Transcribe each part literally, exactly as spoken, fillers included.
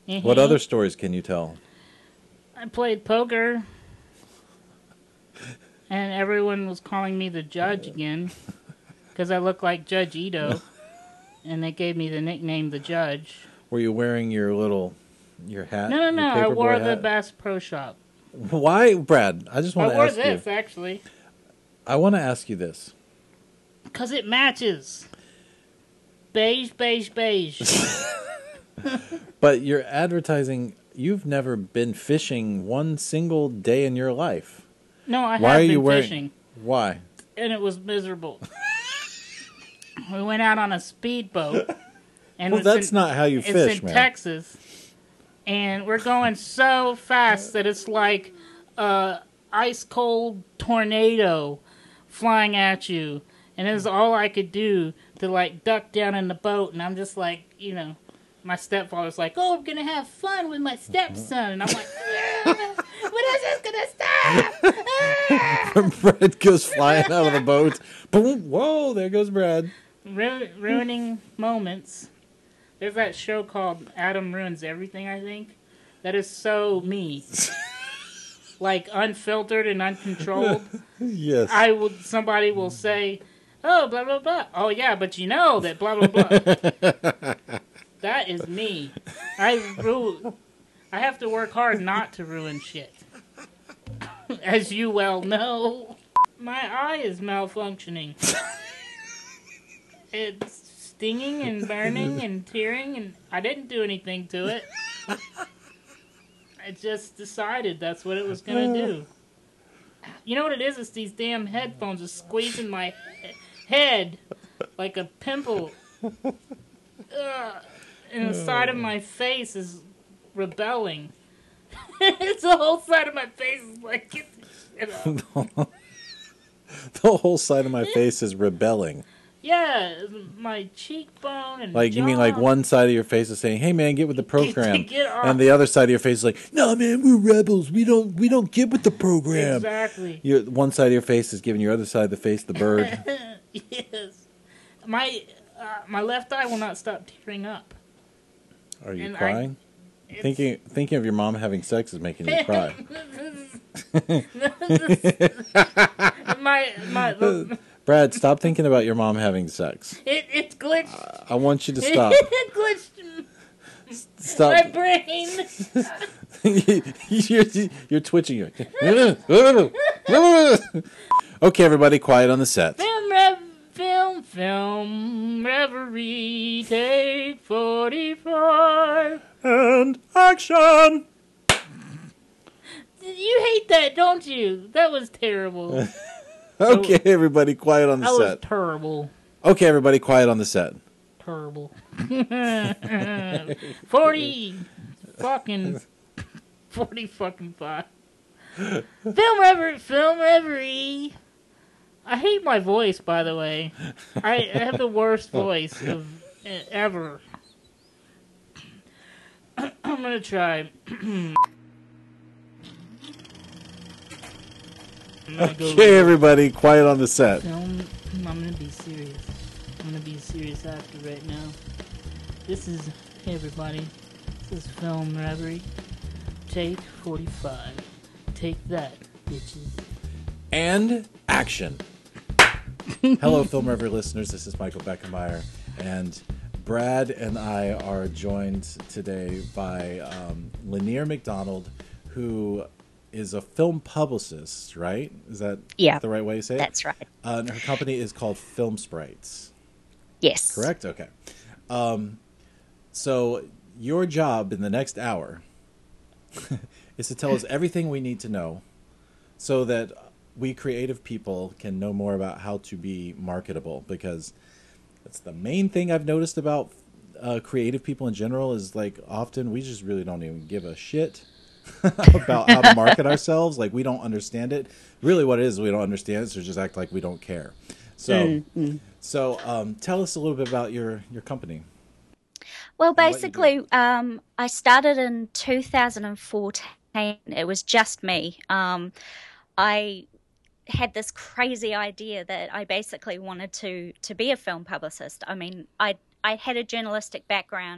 Mm-hmm. What other stories can you tell? I played poker, and everyone was calling me the judge again because I look like Judge Ito, and they gave me the nickname the Judge. Were you wearing your little, your hat? No, no, no. I Paperboy wore the hat? Bass Pro Shop. Why, Brad? I just want I to wore ask this, you. actually. I want to ask you this. Because it matches. Beige, beige, beige. But you're advertising. You've never been fishing one single day in your life. No, I Why have are been you wearing? fishing. Why? And it was miserable. We went out on a speedboat. And Well, it's that's in, not how you it's fish, in man. Texas. And we're going so fast that it's like a ice cold tornado flying at you. And it was all I could do to like duck down in the boat. And I'm just like, you know, my stepfather's like, oh, I'm going to have fun with my stepson. And I'm like, ah, when is this going to stop? Ah! Brad goes flying out of the boat. Boom! Whoa! There goes Brad. Ru- ruining moments. There's that show called Adam Ruins Everything, I think. That is so me. Like, unfiltered and uncontrolled. Yes. I will. Somebody will say, oh, blah, blah, blah. Oh, yeah, but you know that blah, blah, blah. That is me. I ru- I have to work hard not to ruin shit. As you well know. My eye is malfunctioning. It's stinging and burning and tearing, and I didn't do anything to it. I just decided that's what it was going to do. You know what it is? It's these damn headphones just squeezing my he- head like a pimple. Ugh. And the side of my face is rebelling. It's the whole side of my face is like, get this shit up. The whole side of my face is rebelling. Yeah, my cheekbone and Like, jaw. you mean like one side of your face is saying, hey man, get with the program. Get off. And the other side of your face is like, no man, we're rebels. We don't we don't get with the program. Exactly. Your one side of your face is giving your other side of the face the bird. Yes. My uh, my left eye will not stop tearing up. Are you And I- crying? It's- Thinking thinking of your mom having sex is making you cry. my my the, Brad, stop thinking about your mom having sex. it it's glitched. I want you to stop. It glitched my Stop. brain. you're, you're twitching. Okay, everybody, quiet on the set. Film rev, film film reverie. Take forty-five. And action! You hate that, don't you? That was terrible. Okay, everybody, quiet on the That was set. terrible. Okay, everybody, quiet on the set. Terrible. Forty fucking forty fucking five. Film reverie, film reverie. I hate my voice, by the way. I, I have the worst voice of e- ever. I'm gonna try. I'm gonna go Okay, everybody, quiet on the set. film. I'm gonna be serious. I'm gonna be a serious actor right now. This is, hey everybody, this is Film Reverie. Take forty-five. Take that, bitches. And action. Hello, Film Reverie listeners. This is Michael Beckenmeyer, and Brad and I are joined today by um, Lanier McDonald, who is a film publicist, right? Is that Yeah, the right way to say it? That's right. Uh, and her company is called Film Sprites. Yes. Correct? Okay. Um, so your job in the next hour is to tell us everything we need to know so that we creative people can know more about how to be marketable, because that's the main thing I've noticed about uh, creative people in general is, like, often we just really don't even give a shit about how to market ourselves. Like, we don't understand it. Really what it is, we don't understand it, so just act like we don't care. So, Mm-hmm. so um, tell us a little bit about your, your company. Well, what you do. basically, um, I started in two thousand fourteen. It was just me. Um, I had this crazy idea that I basically wanted to to be a film publicist. I mean, I I had a journalistic background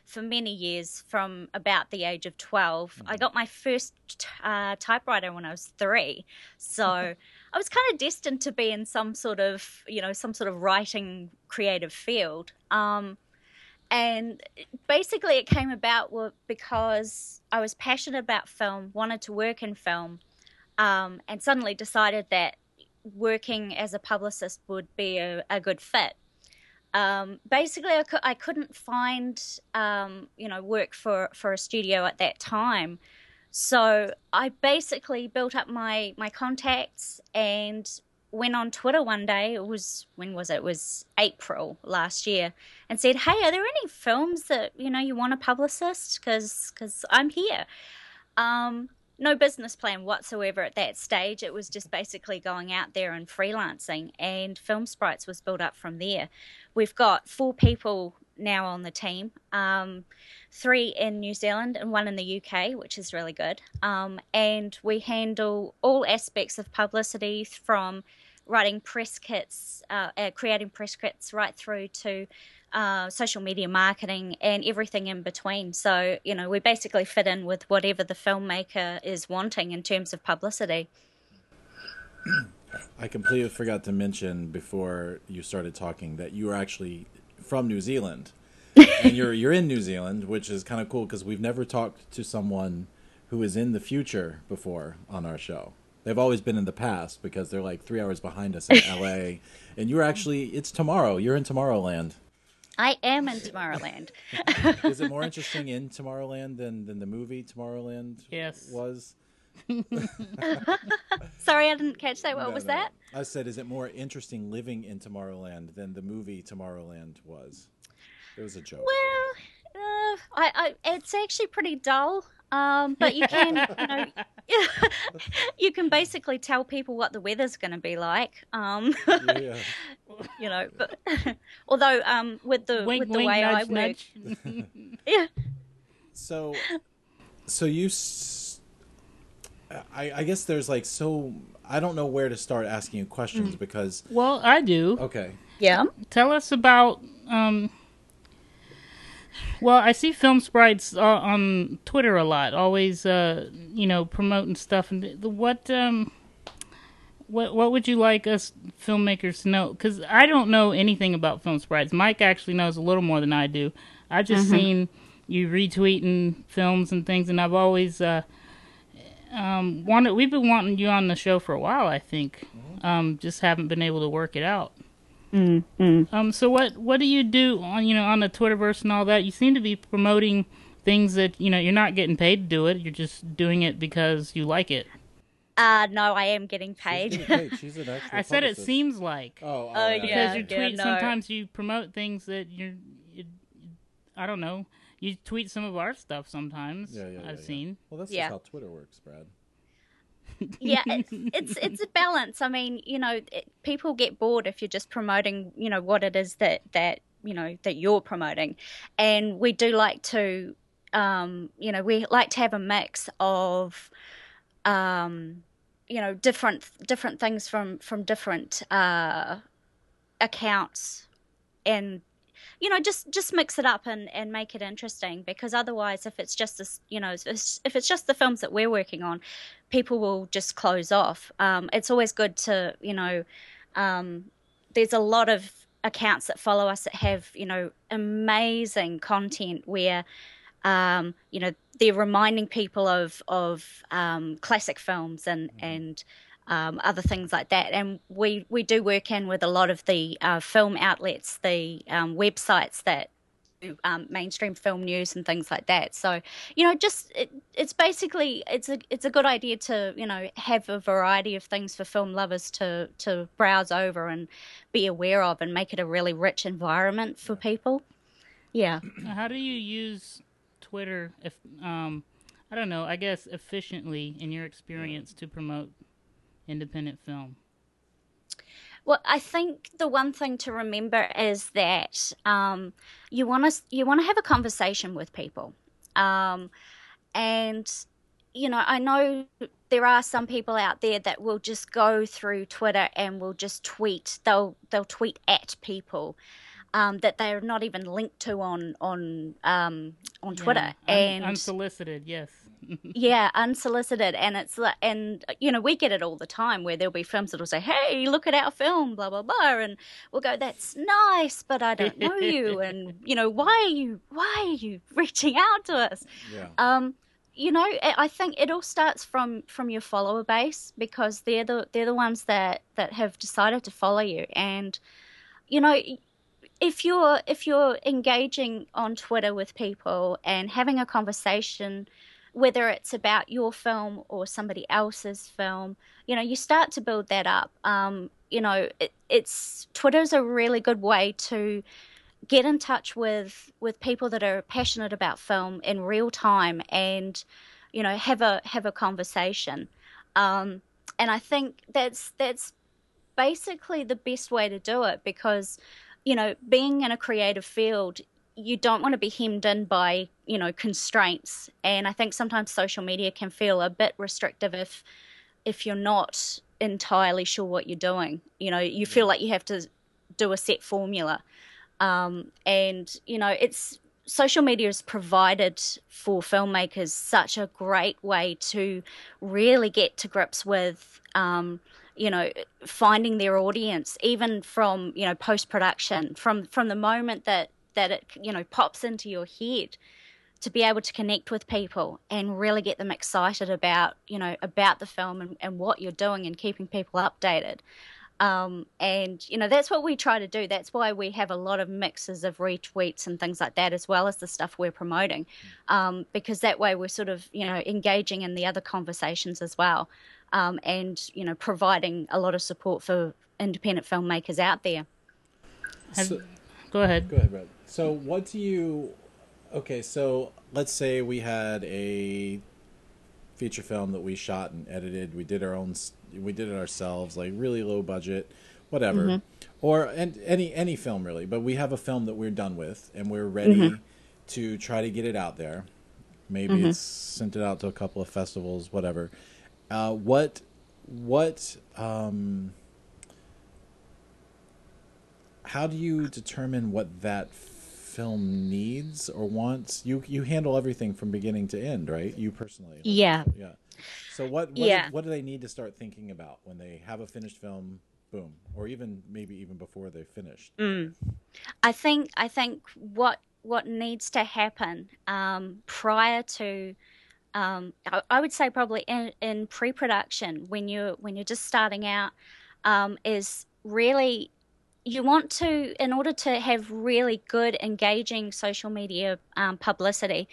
for many years from about the age of twelve. Mm-hmm. I got my first uh, typewriter when I was three. So I was kind of destined to be in some sort of, you know, some sort of writing creative field. Um, and basically it came about because I was passionate about film, wanted to work in film, um, and suddenly decided that working as a publicist would be a, a good fit. Um, basically, I, cu- I couldn't find, um, you know, work for, for a studio at that time. So I basically built up my, my contacts and went on Twitter one day. It was, when was it? It was April last year, and said, hey, are there any films that, you know, you want a publicist? Because because I'm here. Um, no business plan whatsoever at that stage. It was just basically going out there and freelancing, and Film Sprites was built up from there. We've got four people now on the team, um, three in New Zealand and one in the U K, which is really good. Um, and we handle all aspects of publicity, from writing press kits, uh, uh, creating press kits, right through to uh, social media marketing and everything in between. So, you know, we basically fit in with whatever the filmmaker is wanting in terms of publicity. I completely forgot to mention before you started talking that you are actually from New Zealand, and you're you're in New Zealand, which is kind of cool because we've never talked to someone who is in the future before on our show. They've always been in the past because they're like three hours behind us in L A, and you're actually, it's tomorrow. You're in Tomorrowland. I am in Tomorrowland. Is it more interesting in Tomorrowland than, than the movie Tomorrowland yes. was? Sorry, I didn't catch that. What no, was no. that? I said, is it more interesting living in Tomorrowland than the movie Tomorrowland was? It was a joke. Well, uh, I, I, it's actually pretty dull. Um, but you can, you know, you can basically tell people what the weather's going to be like. Um, yeah. You know, but although um, with the wink, with the wink, way nudge, I work, nudge. yeah. So, so you, I, I guess there's like so I don't know where to start asking you questions mm. because. Well, I do. Okay. Yeah. Tell us about. Um, Well, I see Film Sprites uh, on Twitter a lot, always, uh, you know, promoting stuff. And the, what, um, what, what would you like us filmmakers to know? Because I don't know anything about Film Sprites. Mike actually knows a little more than I do. I've just mm-hmm. seen you retweeting films and things, and I've always uh, um, wanted. We've been wanting you on the show for a while, I think. Um, just haven't been able to work it out. Mm-hmm. Um. So what what do you do on you know on the Twitterverse and all that? You seem to be promoting things that you know you're not getting paid to do it. You're just doing it because you like it. Uh no, I am getting paid. She's getting paid. She's an actual I said publicist. it seems like. Oh, oh uh, yeah. Because yeah, you tweet yeah, no. sometimes you promote things that you're. You, I don't know. You tweet some of our stuff sometimes. Yeah, yeah, yeah, I've yeah. seen. Well, that's yeah. just how Twitter works, Brad. Yeah, it's, it's it's a balance. I mean, you know, it, people get bored if you're just promoting, you know, what it is that that you know that you're promoting, and we do like to, um, you know, we like to have a mix of, um, you know, different different things from from different uh, accounts, and you know, just just mix it up and, and make it interesting, because otherwise, if it's just this, you know, if it's, if it's just the films that we're working on, people will just close off. Um, it's always good to, you know, um, there's a lot of accounts that follow us that have, you know, amazing content where, um, you know, they're reminding people of of um, classic films and mm-hmm. and. Um, other things like that, and we, we do work in with a lot of the uh, film outlets, the um, websites that do um, mainstream film news and things like that. So, you know, just it, it's basically it's a it's a good idea to, you know, have a variety of things for film lovers to to browse over and be aware of, and make it a really rich environment for people. Yeah. How do you use Twitter? If um, I don't know, I guess efficiently in your experience to promote independent film? Well, I think the one thing to remember is that um, you want to you want to have a conversation with people, um, and you know, I know there are some people out there that will just go through Twitter and will just tweet. They'll they'll tweet at people. um, that they're not even linked to on on um, on Twitter, yeah, un- and unsolicited, yes. yeah, unsolicited, and it's like, and you know, we get it all the time where there'll be films that'll say, "Hey, look at our film," blah blah blah, and we'll go, "That's nice, but I don't know you, and you know, why are you why are you reaching out to us?" Yeah. Um, you know, I I think it all starts from from your follower base, because they're the they're the ones that that have decided to follow you, and you know, if you're if you're engaging on Twitter with people and having a conversation, whether it's about your film or somebody else's film, you know, you start to build that up. Um, you know, it, it's Twitter's a really good way to get in touch with with people that are passionate about film in real time, and you know, have a have a conversation. Um, and I think that's that's basically the best way to do it, because you know, being in a creative field, you don't want to be hemmed in by, you know, constraints. And I think sometimes social media can feel a bit restrictive if if you're not entirely sure what you're doing. You know, you feel like you have to do a set formula. Um, and, you know, it's social media has provided for filmmakers such a great way to really get to grips with, um, you know, finding their audience, even from, you know, post-production, from, from the moment that, that it, you know, pops into your head, to be able to connect with people and really get them excited about, you know, about the film and, and what you're doing, and keeping people updated. Um, and, you know, that's what we try to do. That's why we have a lot of mixes of retweets and things like that, as well as the stuff we're promoting, um, because that way we're sort of, you know, engaging in the other conversations as well, um, and, you know, providing a lot of support for independent filmmakers out there. Have, So, go ahead. Go ahead, Brad. So what do you... Okay, so let's say we had a feature film that we shot and edited. We did our own... We did it ourselves, like really low budget, whatever. Mm-hmm. Or and any any film really. But we have a film that we're done with, and we're ready mm-hmm. to try to get it out there. Maybe mm-hmm. it's sent it out to a couple of festivals, whatever. Uh, what what... Um, how do you determine what that film needs or wants? You you handle everything from beginning to end, right? You personally. Yeah. Yeah. So what what, yeah. do, what do they need to start thinking about when they have a finished film? Boom, or even maybe even before they finished. Mm. I think I think what what needs to happen um, prior to. Um, I, I would say probably in, in pre-production, when you when you're just starting out, um, is really you want to, in order to have really good, engaging social media um, publicity,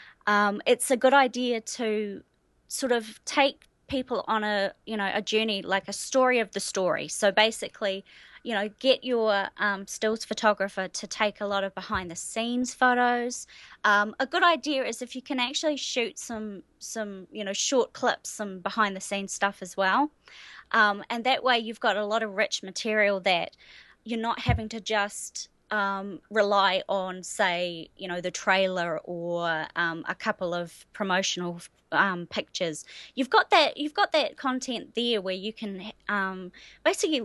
um, it's a good idea to sort of take people on a, you know, a journey, like a story of the story. So basically, you know, get your um, stills photographer to take a lot of behind the scenes photos. Um, a good idea is if you can actually shoot some, some, you know, short clips, some behind the scenes stuff as well. Um, and that way you've got a lot of rich material that you're not having to just um, rely on, say, you know, the trailer or um, a couple of promotional um, pictures. You've got that. You've got that content there where you can um, basically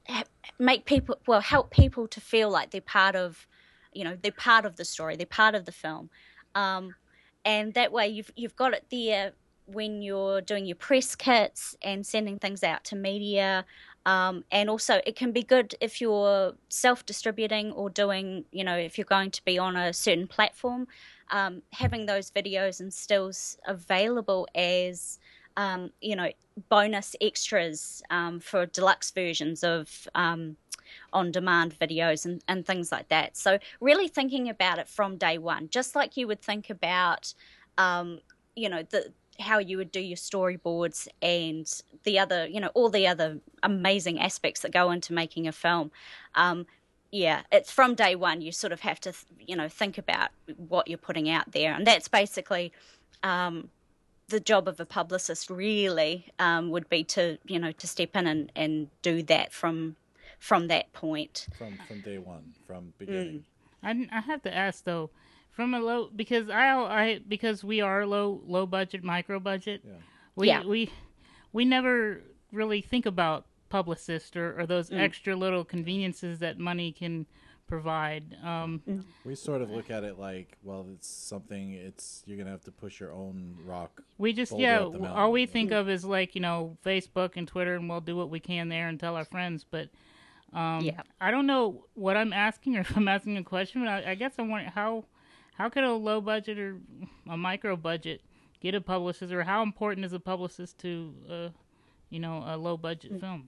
make people, well, help people to feel like they're part of, you know, they're part of the story. They're part of the film, um, and that way you've you've got it there when you're doing your press kits and sending things out to media. Um, and also it can be good if you're self-distributing or doing, you know, if you're going to be on a certain platform, um, having those videos and stills available as, um, you know, bonus extras um, for deluxe versions of um, on-demand videos and, and things like that. So really thinking about it from day one, just like you would think about, um, you know, the how you would do your storyboards and the other, you know, all the other amazing aspects that go into making a film. Um, yeah, it's from day one. You sort of have to, you know, think about what you're putting out there. And that's basically um, the job of a publicist really um, would be to, you know, to step in and, and do that from from that point. From from day one, from beginning. Mm. I, I have to ask, though, from a low, because I, I because we are low low budget, micro budget. Yeah. We yeah. we we never really think about publicists or, or those mm. extra little conveniences that money can provide. Um, We sort of look at it like, well, it's something. It's you're gonna have to push your own rock. we just boulder yeah, up the mountain, all we yeah. think of is like you know Facebook and Twitter, and we'll do what we can there and tell our friends. But um, Yeah. I don't know what I'm asking or if I'm asking a question. But I, I guess I'm wondering how how could a low budget or a micro budget get a publicist, or how important is a publicist to uh, you know a low budget film?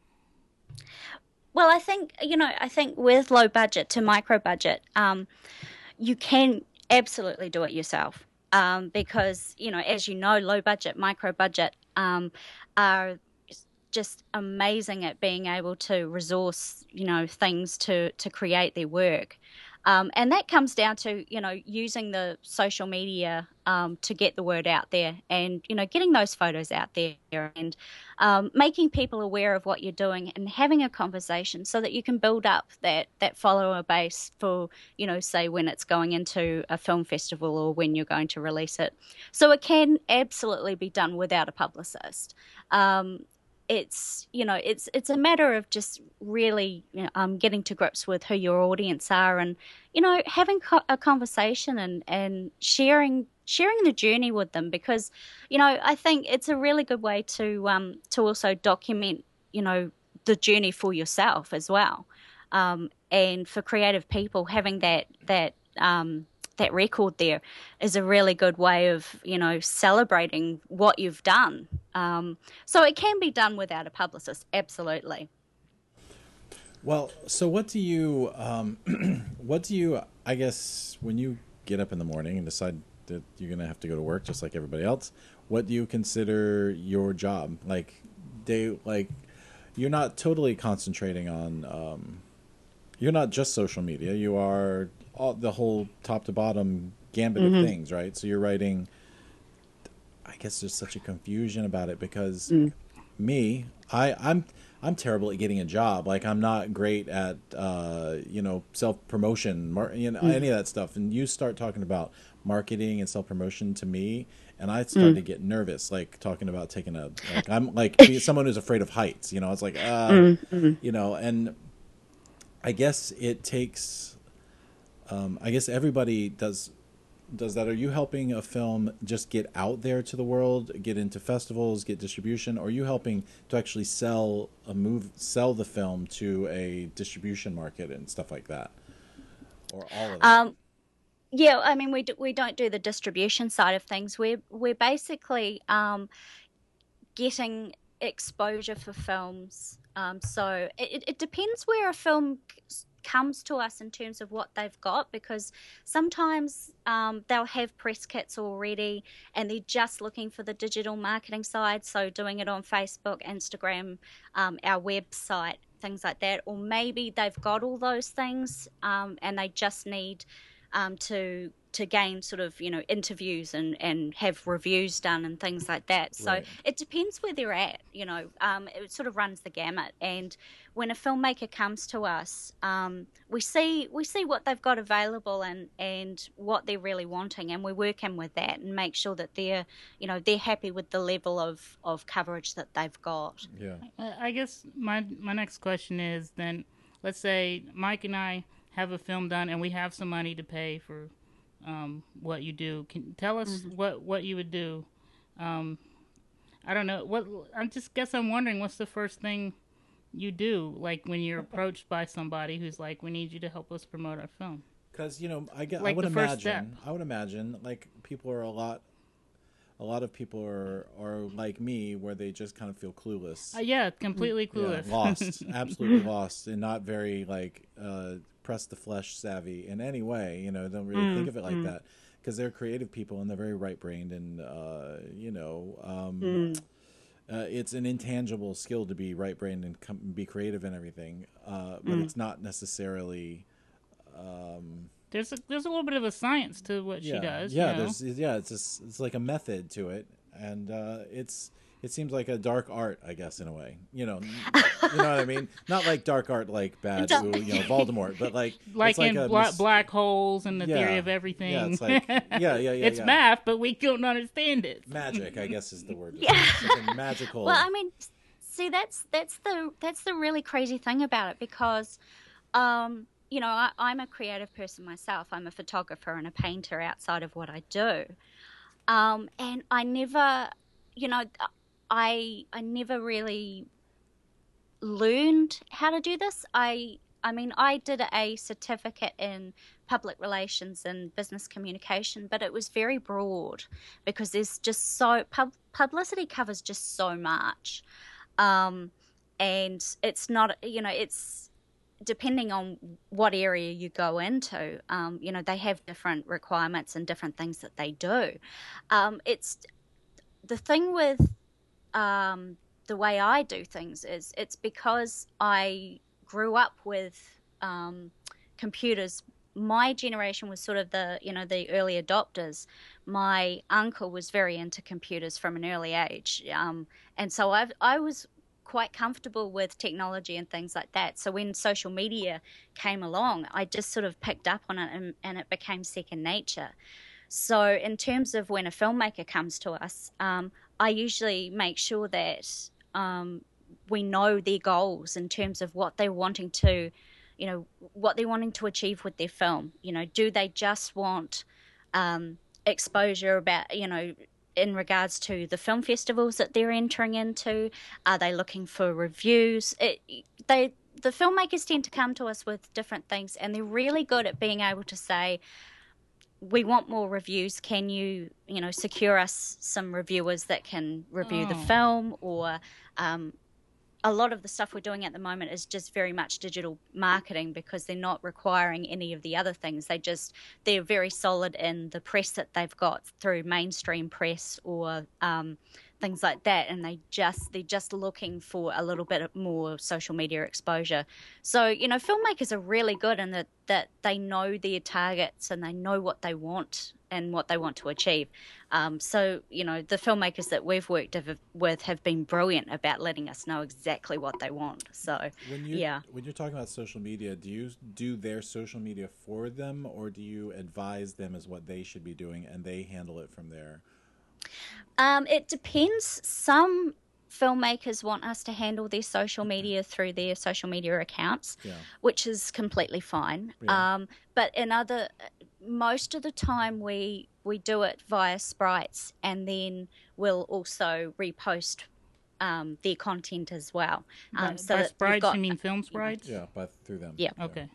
Well, I think, you know, I think with low budget to micro budget, um, you can absolutely do it yourself. Um, because, you know, as you know, low budget, micro budget um, are just amazing at being able to resource, you know, things to, to create their work. Um, and that comes down to, you know, using the social media um, to get the word out there and, you know, getting those photos out there and um, making people aware of what you're doing and having a conversation so that you can build up that, that follower base for, you know, say when it's going into a film festival or when you're going to release it. So it can absolutely be done without a publicist. Um, It's you know it's it's a matter of just really you know, um, getting to grips with who your audience are and you know having co- a conversation and, and sharing sharing the journey with them, because you know I think it's a really good way to um to also document you know the journey for yourself as well, um, and for creative people having that that um, that record there is a really good way of, you know, celebrating what you've done. Um, so it can be done without a publicist, absolutely. Well, so what do you, um, what do you, I guess, when you get up in the morning and decide that you're going to have to go to work just like everybody else, what do you consider your job? Like, they, like, you're not totally concentrating on, um, you're not just social media. You are all, the whole top to bottom gambit mm-hmm. of things, right? So you're writing, I guess there's such a confusion about it because mm. me, I, I'm, I'm terrible at getting a job. Like I'm not great at, uh, you know, self-promotion, mar- you know, mm. any of that stuff. And you start talking about marketing and self-promotion to me, and I start mm. to get nervous, like talking about taking a, like I'm like someone who's afraid of heights, you know, it's like, uh, mm-hmm. you know, and I guess it takes, um, I guess everybody does does that. Are you helping a film just get out there to the world, get into festivals, get distribution, or are you helping to actually sell a move, sell the film to a distribution market and stuff like that, or all of it? Um, yeah, I mean, we do, we don't do the distribution side of things. We're we're basically um, getting exposure for films. Um, so it, it depends where a film comes to us in terms of what they've got, because sometimes um, they'll have press kits already and they're just looking for the digital marketing side, so doing it on Facebook, Instagram, um, our website, things like that. Or maybe they've got all those things um, and they just need um, to to gain sort of, you know, interviews and, and have reviews done and things like that. So right. It depends where they're at, you know, um, it sort of runs the gamut. And when a filmmaker comes to us, um, we see we see what they've got available and, and what they're really wanting, and we work in with that and make sure that they're, you know, they're happy with the level of, of coverage that they've got. Yeah. I guess my my next question is then, let's say Mike and I have a film done and we have some money to pay for Um, what you do. Can tell us mm-hmm. what, what you would do. Um, I don't know. What I just guess I'm wondering what's the first thing you do, like when you're approached by somebody who's like, "We need you to help us promote our film." Because you know, I get, like I would the imagine, first step. I would imagine, like people are a lot, a lot of people are are like me, where they just kind of feel clueless. Uh, yeah, completely clueless, yeah, lost, absolutely lost, and not very like. Uh, press the flesh savvy in any way, you know, don't really mm, think of it like mm. that, because they're creative people and they're very right-brained, and uh, you know, um, mm. uh, it's an intangible skill to be right-brained and com- be creative and everything, uh, but mm. it's not necessarily. Um, there's a, there's a little bit of a science to what yeah, she does. Yeah, you know? there's yeah, it's just, it's like a method to it, and uh, it's. It seems like a dark art, I guess, in a way. You know, you know what I mean? Not like dark art, like bad, ooh, you know, Voldemort, but like like it's like in a bla- mis- black holes and the yeah. theory of everything. Yeah, it's like yeah, yeah, yeah. It's yeah. math, but we don't understand it. Magic, I guess, is the word. Yeah, like magical. Well, I mean, see, that's that's the that's the really crazy thing about it, because, um, you know, I, I'm a creative person myself. I'm a photographer and a painter outside of what I do. Um, and I never, you know, I I never really learned how to do this. I I mean, I did a certificate in public relations and business communication, but it was very broad because there's just so pub, publicity covers just so much, um, and it's not, you know, it's depending on what area you go into. Um, you know, they have different requirements and different things that they do. Um, it's the thing with um, the way I do things is it's because I grew up with um, computers. My generation was sort of the, you know, the early adopters. My uncle was very into computers from an early age. Um, and so I've, I was quite comfortable with technology and things like that. So when social media came along, I just sort of picked up on it and, and it became second nature. So in terms of when a filmmaker comes to us, um, I usually make sure that um, we know their goals in terms of what they're wanting to, you know, what they're wanting to achieve with their film. You know, do they just want um, exposure about, you know, in regards to the film festivals that they're entering into? Are they looking for reviews? It, they, the filmmakers tend to come to us with different things, and they're really good at being able to say, we want more reviews. Can you, you know, secure us some reviewers that can review oh. the film? Or um, a lot of the stuff we're doing at the moment is just very much digital marketing because they're not requiring any of the other things. They just, they're very solid in the press that they've got through mainstream press or um, things like that. And they just, they're just looking for a little bit more social media exposure. So, you know, filmmakers are really good in that, that they know their targets and they know what they want and what they want to achieve. Um, so, you know, the filmmakers that we've worked with have been brilliant about letting us know exactly what they want. So, when you, yeah. When you're talking about social media, do you do their social media for them, or do you advise them as what they should be doing and they handle it from there? Um, it depends. Some filmmakers want us to handle their social media through their social media accounts, yeah. which is completely fine. Yeah. Um, but in other, most of the time we we do it via Sprites, and then we'll also repost um, their content as well. Um, by so by that Sprites, got, you mean film Sprites? Yeah, but through them. Yeah. Okay.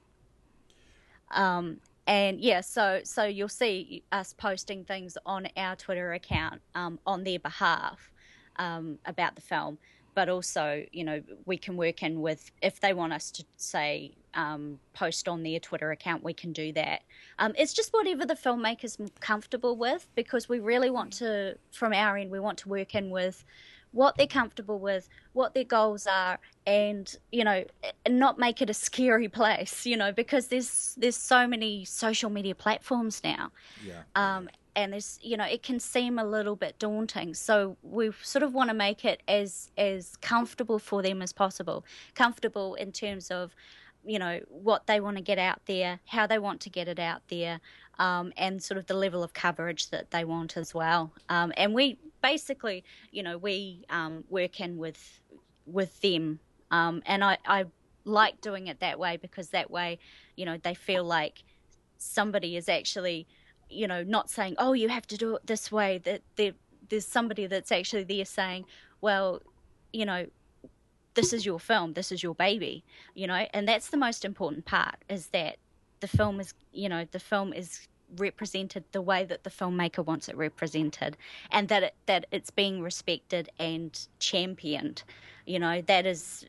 Um, and yeah, so so you'll see us posting things on our Twitter account um, on their behalf um, about the film. But also, you know, we can work in with, if they want us to, say, um, post on their Twitter account, we can do that. Um, it's just whatever the filmmaker's comfortable with, because we really want to, from our end, we want to work in with what they're comfortable with, what their goals are, and, you know, not make it a scary place, you know, because there's there's so many social media platforms now. Yeah. Um, and there's, you know, it can seem a little bit daunting. So we sort of want to make it as as comfortable for them as possible. Comfortable in terms of, you know, what they want to get out there, how they want to get it out there, um, and sort of the level of coverage that they want as well. Um, and we basically, you know, we um, work in with with them. Um, and I, I like doing it that way, because that way, you know, they feel like somebody is actually, you know, not saying, oh, you have to do it this way. That there, there's somebody that's actually there saying, well, you know, this is your film, this is your baby, you know, and that's the most important part, is that the film is, you know, the film is represented the way that the filmmaker wants it represented, and that it, that it's being respected and championed. You know, that is,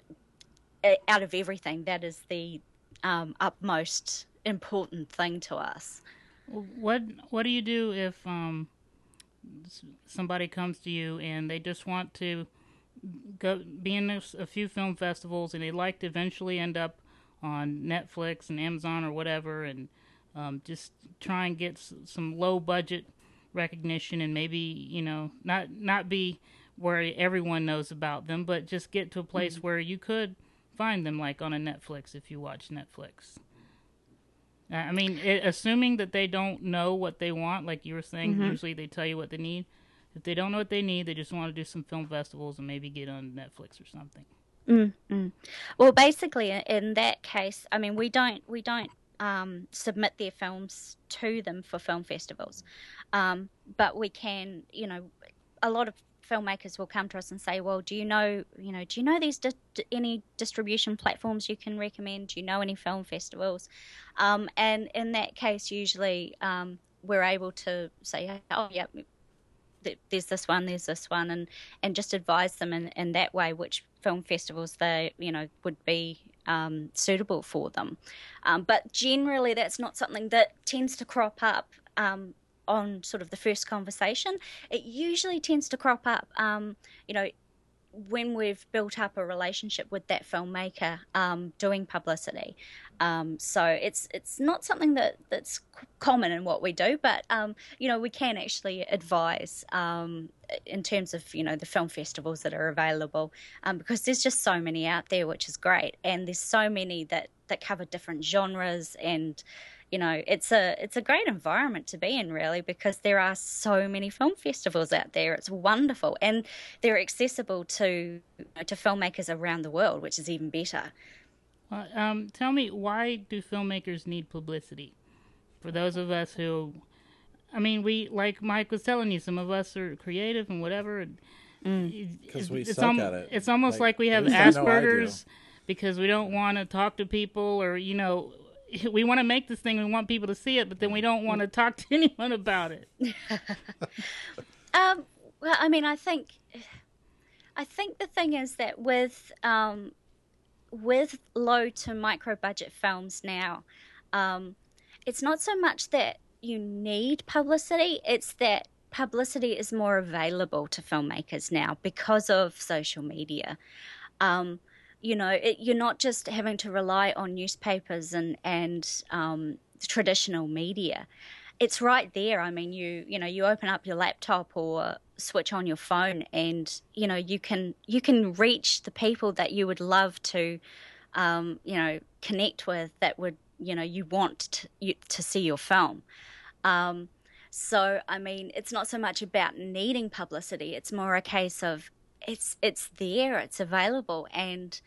out of everything, that is the um, utmost important thing to us. What what do you do if um, somebody comes to you and they just want to go be in a, a few film festivals, and they'd like to eventually end up on Netflix and Amazon or whatever, and um, just try and get s- some low budget recognition, and maybe, you know, not not be where everyone knows about them, but just get to a place mm-hmm. where you could find them, like on a Netflix if you watch Netflix. Uh, I mean, it, assuming that they don't know what they want, like you were saying, mm-hmm. usually they tell you what they need. If they don't know what they need, they just want to do some film festivals and maybe get on Netflix or something. Mm-hmm. Well, basically, in that case, I mean, we don't we don't um, submit their films to them for film festivals. Um, but we can, you know, a lot of filmmakers will come to us and say, well, do you know, you know, do you know these di- any distribution platforms you can recommend? Do you know any film festivals? Um, and in that case, usually um, we're able to say, oh, yeah, there's this one, there's this one, and, and just advise them in, in that way which film festivals they, you know, would be um, suitable for them. Um, but generally, that's not something that tends to crop up um, on sort of the first conversation. It usually tends to crop up, um, you know, when we've built up a relationship with that filmmaker um, doing publicity. Um, so it's it's not something that, that's common in what we do, but, um, you know, we can actually advise um, in terms of, you know, the film festivals that are available, um, because there's just so many out there, which is great. And there's so many that, that cover different genres, and you know, it's a it's a great environment to be in, really, because there are so many film festivals out there. It's wonderful, and they're accessible to to filmmakers around the world, which is even better. Uh, um, tell me, why do filmmakers need publicity? For those of us who, I mean, we, like Mike was telling you, some of us are creative and whatever. Because mm. we it's suck al- at it. It's almost like, like we have Asperger's because we don't want to talk to people, or, you know, we want to make this thing, we want people to see it, but then we don't want to talk to anyone about it. um, well, I mean, I think, I think the thing is that with um, with low to micro budget films now, um, it's not so much that you need publicity; it's that publicity is more available to filmmakers now because of social media. Um, You know, it, you're not just having to rely on newspapers and and um, traditional media. It's right there. I mean, you you know, you open up your laptop or switch on your phone, and you know, you can you can reach the people that you would love to, um, you know, connect with. That would, you know, you want to you, to see your film. Um, so, I mean, it's not so much about needing publicity. It's more a case of it's it's there, it's available, and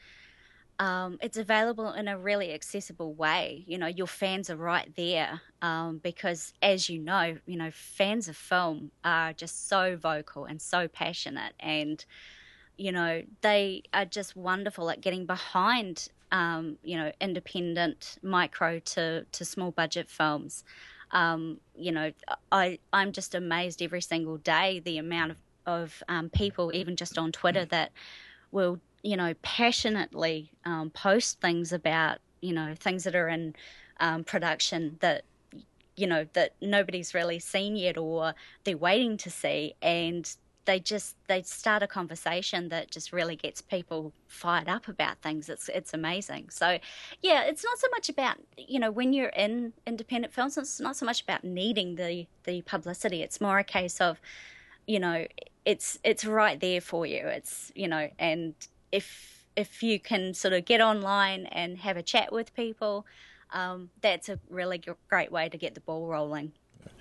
um, it's available in a really accessible way. You know, your fans are right there, um, because, as you know, you know, fans of film are just so vocal and so passionate, and you know, they are just wonderful at getting behind, um, you know, independent, micro to to small budget films. Um, you know, I I'm just amazed every single day the amount of of um, people, even just on Twitter, that will, you know, passionately um, post things about, you know, things that are in um, production that, you know, that nobody's really seen yet, or they're waiting to see, and they just they start a conversation that just really gets people fired up about things. It's it's amazing. So, yeah, it's not so much about, you know, when you're in independent films, it's not so much about needing the the publicity. It's more a case of, you know, it's it's right there for you. It's, you know, and if if you can sort of get online and have a chat with people, um, that's a really g- great way to get the ball rolling.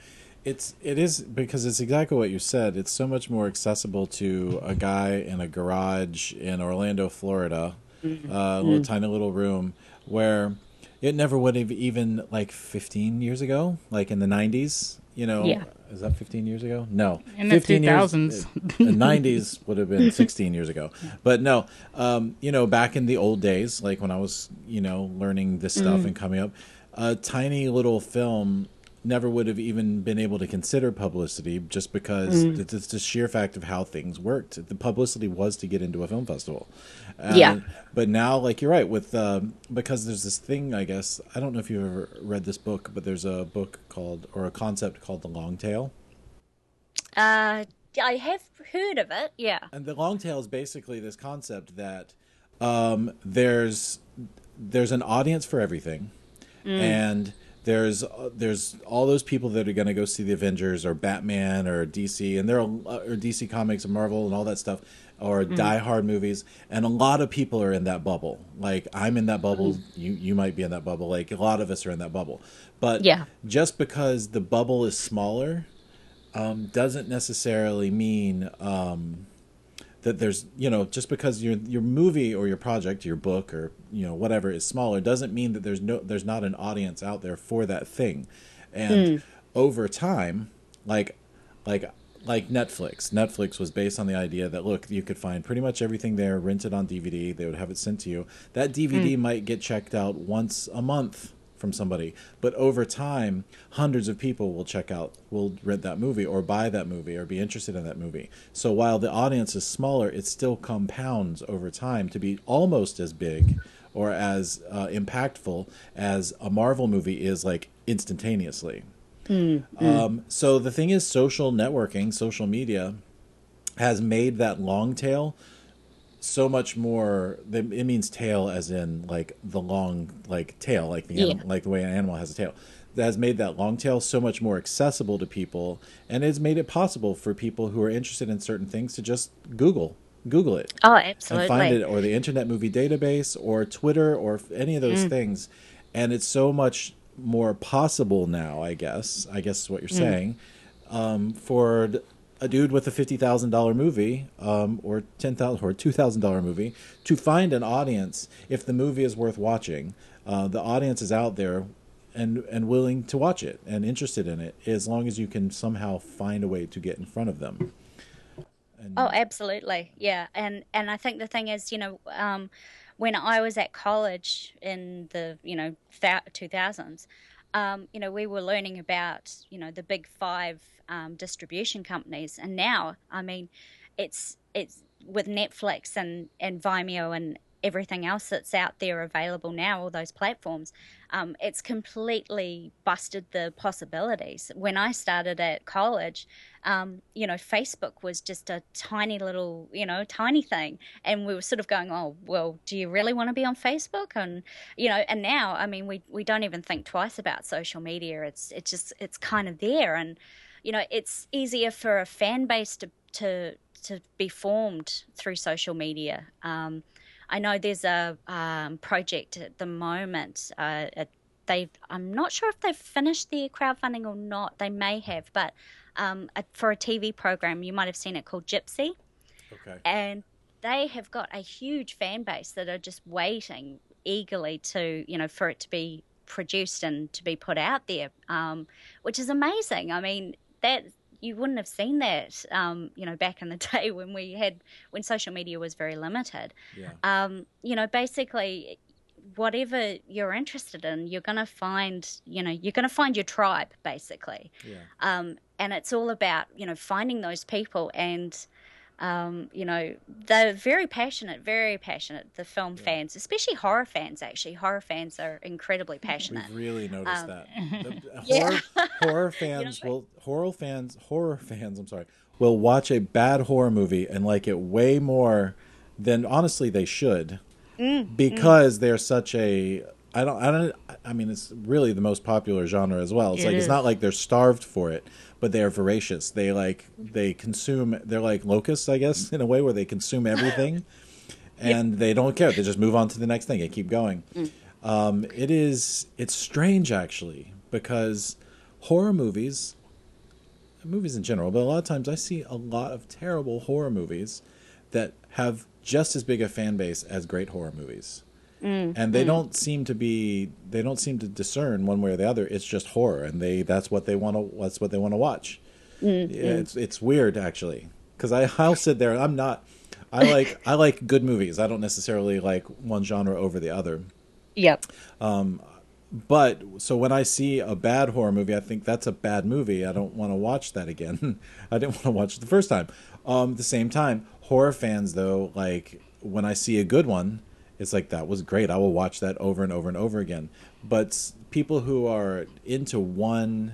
It's it is because it's exactly what you said. It's so much more accessible to a guy in a garage in Orlando, Florida, mm-hmm. uh, a little mm. tiny little room, where it never would have, even like fifteen years ago, like in the nineties. You know, yeah. Is that fifteen years ago? No, in the two thousands. The nineties would have been sixteen years ago. But no, um, you know, back in the old days, like when I was, you know, learning this stuff mm. and coming up, a tiny little film never would have even been able to consider publicity, just because mm. it's the sheer fact of how things worked. The publicity was to get into a film festival. Uh, yeah. But now, like, you're right, with um, because there's this thing, I guess, I don't know if you've ever read this book, but there's a book called, or a concept called The Long Tail. Uh, I have heard of it, yeah. And the long tail is basically this concept that um, there's there's an audience for everything, mm. and There's uh, there's all those people that are going to go see the Avengers or Batman or D C, and there are or D C Comics and Marvel and all that stuff, or mm. Die Hard movies, and a lot of people are in that bubble. Like, I'm in that bubble, mm. you you might be in that bubble. Like, a lot of us are in that bubble. But yeah. just because the bubble is smaller um, doesn't necessarily mean um, that there's, you know, just because your your movie or your project, your book or, you know, whatever is smaller doesn't mean that there's no there's not an audience out there for that thing. And mm. over time, like like like Netflix. Netflix was based on the idea that, look, you could find pretty much everything there, rented on D V D, they would have it sent to you. That D V D mm. might get checked out once a month from somebody, but over time hundreds of people will check out will rent that movie or buy that movie or be interested in that movie. So while the audience is smaller, it still compounds over time to be almost as big or as uh, impactful as a Marvel movie is, like, instantaneously. mm, mm. Um, so the thing is, social networking, social media has made that long tail so much more. It means tail as in like the long, like tail, like the anim- yeah. like the way an animal has a tail. That has made that long tail so much more accessible to people, and it's made it possible for people who are interested in certain things to just Google, Google it. Oh, absolutely. And find it, or the Internet Movie Database, or Twitter, or any of those mm. things, and it's so much more possible now. I guess. I guess is what you're mm. saying. Um, for a dude with a fifty thousand dollar movie, um, or ten thousand or two thousand dollar movie, to find an audience if the movie is worth watching. Uh, the audience is out there, and and willing to watch it and interested in it, as long as you can somehow find a way to get in front of them. And oh, absolutely, yeah. And and I think the thing is, you know, um, when I was at college in the you know two thousands. Um, you know, we were learning about, you know, the big five um, distribution companies. And now, I mean, it's it's with Netflix and, and Vimeo and everything else that's out there available now, all those platforms, um, it's completely busted the possibilities. When I started at college, um, you know, Facebook was just a tiny little, you know, tiny thing. And we were sort of going, oh, well, do you really want to be on Facebook? And, you know, and now, I mean, we, we don't even think twice about social media. It's, it's just, it's kind of there. And, you know, it's easier for a fan base to, to, to be formed through social media. Um, I know there's a um, project at the moment. Uh, they, I'm not sure if they've finished their crowdfunding or not. They may have, but um, a, for a T V program, you might have seen it, called Gypsy. Okay. And they have got a huge fan base that are just waiting eagerly to, you know, for it to be produced and to be put out there, um, which is amazing. I mean, that. You wouldn't have seen that, um, you know, back in the day when we had, when social media was very limited. Yeah. Um, you know, basically, whatever you're interested in, you're going to find, you know, you're going to find your tribe, basically. Yeah. Um, and it's all about, you know, finding those people and, um, you know, they're very passionate, very passionate, the film yeah. fans, especially horror fans, actually. Horror fans are incredibly passionate. We've really noticed um, that. The, yeah. horror, horror fans you know, will, horror fans, horror fans, I'm sorry, will watch a bad horror movie and like it way more than honestly they should, mm, because mm. they're such a, I don't, I don't, I mean, it's really the most popular genre as well. It's it like, is. It's not like they're starved for it, but they are voracious. They like, they consume, they're like locusts, I guess, in a way where they consume everything and yep. they don't care. They just move on to the next thing and keep going. Mm. Um, it is, it's strange actually, because horror movies, movies in general, but a lot of times I see a lot of terrible horror movies that have just as big a fan base as great horror movies. Mm, and they mm. don't seem to be they don't seem to discern one way or the other. It's just horror, and they that's what they want to that's what they want to watch. Mm, yeah, mm. it's it's weird actually, because I I'll sit there and I'm not I like I like good movies. I don't necessarily like one genre over the other. Yep. Um, but so when I see a bad horror movie, I think that's a bad movie. I don't want to watch that again. I didn't want to watch it the first time. Um, at the same time, horror fans though, like when I see a good one, it's like, that was great. I will watch that over and over and over again. But people who are into one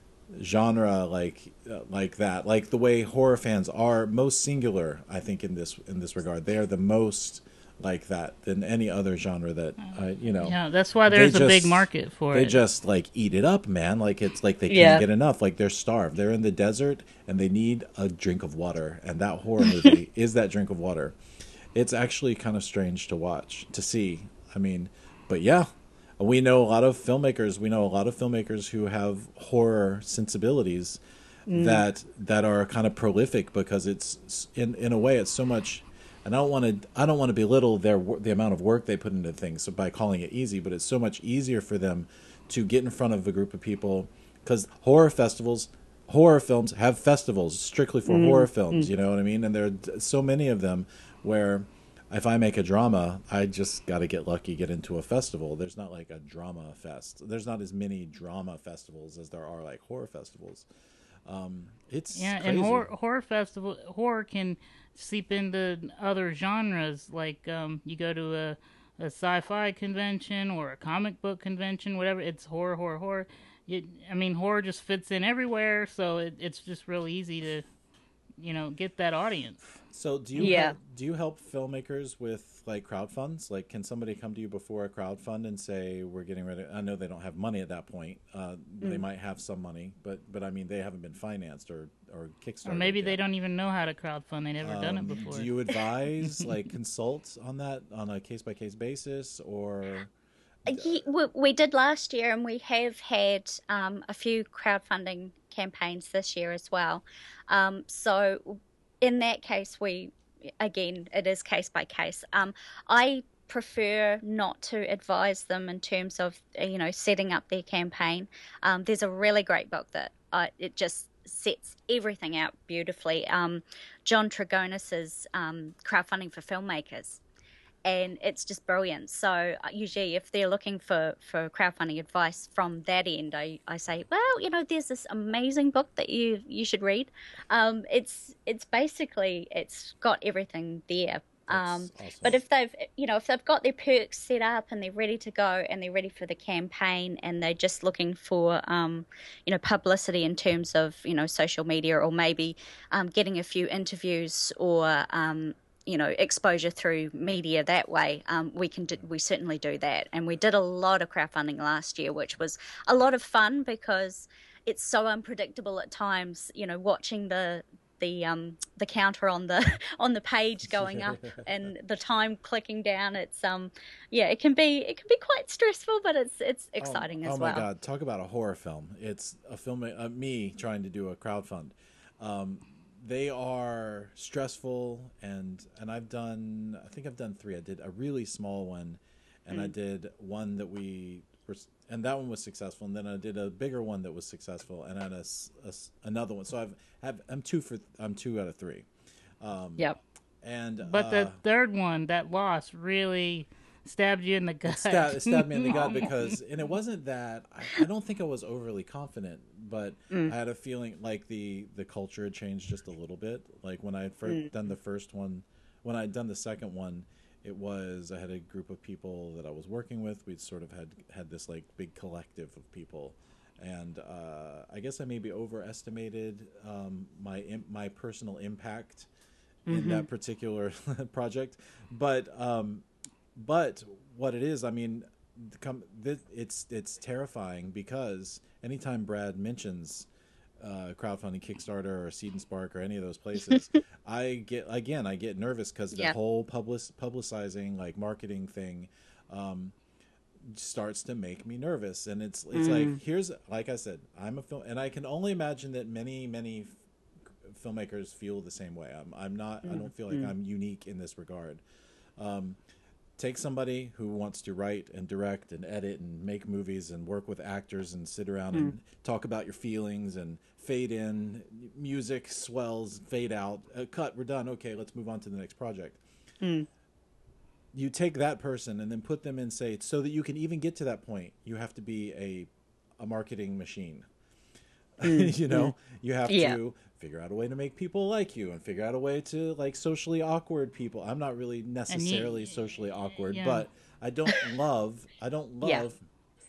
genre like uh, like that, like the way horror fans are most singular, I think in this in this regard, they are the most like that than any other genre that uh, you know. Yeah, that's why there's just, a big market for they it. They just like eat it up, man. Like it's like they can't yeah. get enough. Like they're starved. They're in the desert and they need a drink of water, and that horror movie is that drink of water. It's actually kind of strange to watch, to see. I mean, but yeah, we know a lot of filmmakers. We know a lot of filmmakers who have horror sensibilities, that that are kind of prolific because it's in in a way it's so much. And I don't want to I don't want to belittle their the amount of work they put into things so by calling it easy, but it's so much easier for them to get in front of a group of people because horror festivals, horror films have festivals strictly for mm. horror films. Mm. You know what I mean? And there are so many of them where if I make a drama, I just got to get lucky, get into a festival. There's not like a drama fest. There's not as many drama festivals as there are like horror festivals. Um, it's yeah, crazy. And horror horror festival horror can seep into other genres. Like um, you go to a, a sci-fi convention or a comic book convention, whatever. It's horror, horror, horror. It, I mean, horror just fits in everywhere, so it, it's just real easy to, you know, get that audience. So do you yeah. help, do you help filmmakers with like crowd funds? Like, can somebody come to you before a crowd fund and say we're getting ready? I know they don't have money at that point. Uh, mm. They might have some money, but but I mean they haven't been financed or or Kickstarter. Or maybe yet. They don't even know how to crowdfund. They never um, done it before. Do you advise, like, consult on that on a case by case basis, or? We, we did last year, and we have had um, a few crowdfunding campaigns this year as well. Um, so in that case, we, again, it is case by case. Um, I prefer not to advise them in terms of, you know, setting up their campaign. Um, there's a really great book that uh, it just sets everything out beautifully. Um, John Trigonis's um, Crowdfunding for Filmmakers. And it's just brilliant. So usually if they're looking for, for crowdfunding advice from that end, I, I say, well, you know, there's this amazing book that you you should read. Um, it's it's basically, it's got everything there. Um, awesome. But if they've, you know, if they've got their perks set up and they're ready to go and they're ready for the campaign and they're just looking for, um, you know, publicity in terms of, you know, social media or maybe um, getting a few interviews or, um, you know, exposure through media that way, um, we can do, we certainly do that. And we did a lot of crowdfunding last year, which was a lot of fun because it's so unpredictable at times, you know, watching the the um the counter on the on the page going up and the time clicking down. It's um yeah, it can be it can be quite stressful, but it's it's exciting oh, as oh well. Oh my God, talk about a horror film. It's a film, uh, me trying to do a crowdfund. Um, They are stressful, and and I've done, I think I've done three. I did a really small one, and mm. I did one that we were, and that one was successful, and then I did a bigger one that was successful, and then a, a, another one. So I've have I'm two for I'm two out of three. Um, yep. And but uh, the third one, that loss, really stabbed you in the gut. It stabbed, it stabbed me in the gut because, and it wasn't that, I, I don't think I was overly confident, but mm. I had a feeling like the, the culture had changed just a little bit. Like when I had first mm. done the first one, when I had done the second one, it was, I had a group of people that I was working with. We'd sort of had, had this like big collective of people. And uh, I guess I maybe overestimated um, my, my personal impact mm-hmm. in that particular project. But, um, But what it is, I mean, come, it's it's terrifying because anytime Brad mentions uh, crowdfunding, Kickstarter, or Seed and Spark, or any of those places, I get again I get nervous because the yeah. whole public publicizing, like marketing thing, um, starts to make me nervous. And it's it's mm. like here's like I said, I'm a film, and I can only imagine that many many f- filmmakers feel the same way. I'm I'm not. Mm. I don't feel like mm. I'm unique in this regard. Um, Take somebody who wants to write and direct and edit and make movies and work with actors and sit around mm. and talk about your feelings and fade in, music swells, fade out, uh, cut, we're done. Okay, let's move on to the next project. Mm. You take that person and then put them in, say, so that you can even get to that point, you have to be a a marketing machine. Mm. you know, mm. you have yeah. to figure out a way to make people like you and figure out a way to like socially awkward people. I'm not really necessarily you, socially awkward, yeah. but I don't love, I don't love yeah.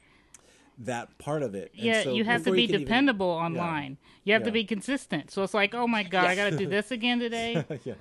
that part of it. And yeah. so you have to be dependable even, online. Yeah, you have yeah. to be consistent. So it's like, oh my God, yeah. I got to do this again today. yeah.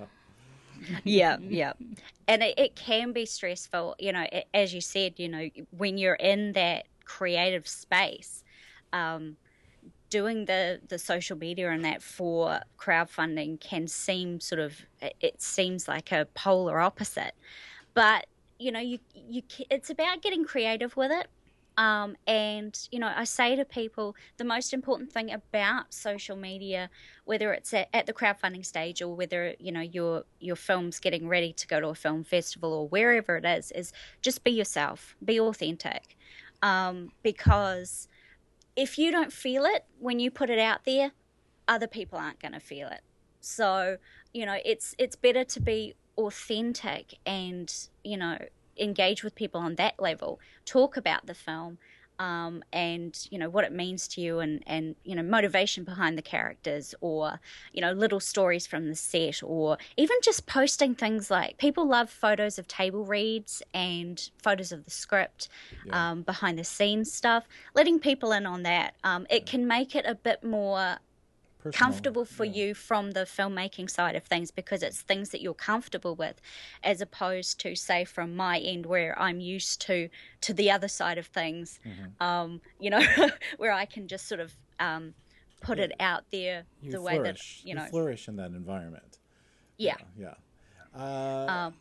Yeah. Yeah. And it, it can be stressful, you know, it, as you said, you know, when you're in that creative space, um, doing the, the social media and that for crowdfunding can seem sort of, it seems like a polar opposite. But, you know, you you it's about getting creative with it. Um, and, you know, I say to people, the most important thing about social media, whether it's at, at the crowdfunding stage or whether, you know, your your film's getting ready to go to a film festival or wherever it is, is just be yourself, be authentic. Um, because if you don't feel it when you put it out there, other people aren't going to feel it. So, you know, it's it's better to be authentic and, you know, engage with people on that level, talk about the film, um, and, you know, what it means to you, and, and, you know, motivation behind the characters, or, you know, little stories from the set, or even just posting things like, people love photos of table reads and photos of the script, Yeah. um, behind the scenes stuff, letting people in on that. Um, it can make it a bit more Personal. comfortable for Yeah. you from the filmmaking side of things, because it's things that you're comfortable with, as opposed to, say, from my end, where I'm used to to the other side of things, Mm-hmm. um, you know, where I can just sort of um, put Yeah. it out there You the flourish. way that, you know, you flourish in that environment. yeah. Yeah. yeah. Uh, Um,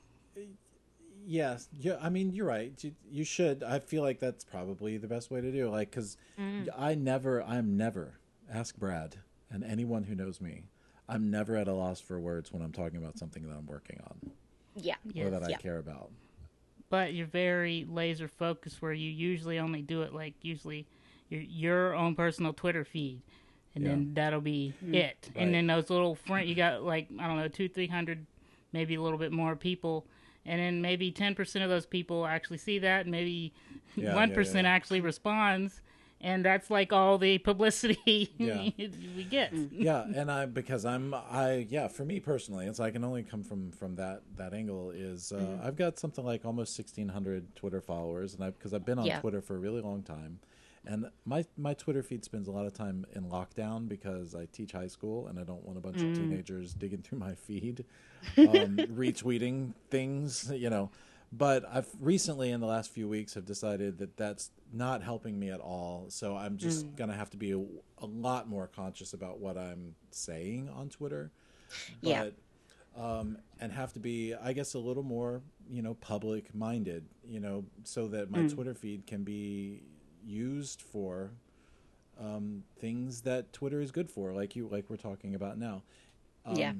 yes. Yeah. I mean, you're right. You, you should. I feel like that's probably the best way to do it. Like, because mm, I never, I'm never, ask Brad and anyone who knows me, I'm never at a loss for words when I'm talking about something that I'm working on yeah. or Yes. that I Yeah. care about. But you're very laser focused, where you usually only do it like usually your your own personal Twitter feed, and Yeah. then that'll be Mm. it. Right. And then those little friend, you got like, I don't know, two, three hundred, maybe a little bit more people, and then maybe ten percent of those people actually see that, and maybe Yeah, one yeah, percent yeah. actually responds, and that's like all the publicity Yeah. we get. Yeah, and I because I'm I yeah for me personally, it's I can only come from from that that angle is uh, Mm. I've got something like almost sixteen hundred Twitter followers, and I because I've been on Yeah. Twitter for a really long time, and my my Twitter feed spends a lot of time in lockdown because I teach high school and I don't want a bunch of teenagers digging through my feed, um, retweeting things, you know. But I've recently, in the last few weeks, have decided that that's not helping me at all. So I'm just gonna have to be a, a lot more conscious about what I'm saying on Twitter. Yeah. But, um, and have to be, I guess, a little more, you know, public minded, you know, so that my Twitter feed can be used for um, things that Twitter is good for, like you, like we're talking about now. Um, Yeah.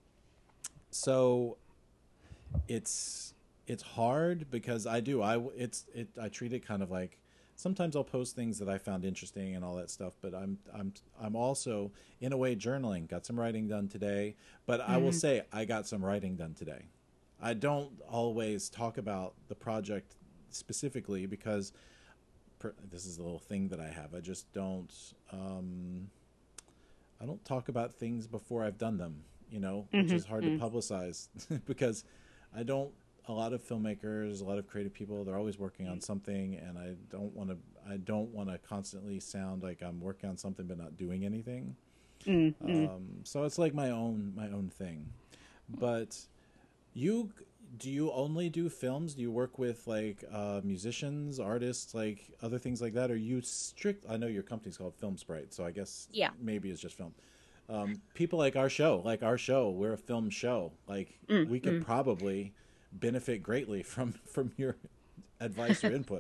So it's it's hard because I do I it's it I treat it kind of like sometimes I'll post things that I found interesting and all that stuff, but I'm I'm I'm also in a way journaling. Got some writing done today, but I will say I got some writing done today. I don't always talk about the project specifically because per, this is a little thing that I have. I just don't um, I don't talk about things before I've done them, you know, which is hard to publicize because I don't. A lot of filmmakers, a lot of creative people, they're always working on something, and I don't want to. I don't want to constantly sound like I'm working on something but not doing anything. Um, so it's like my own my own thing. But you do you only do films? Do you work with like uh, musicians, artists, like other things like that? Or you strict? I know your company's called Film Sprite, so I guess Yeah. maybe it's just film. Um, people like our show, like our show, we're a film show. Like we could probably benefit greatly from from your advice or input.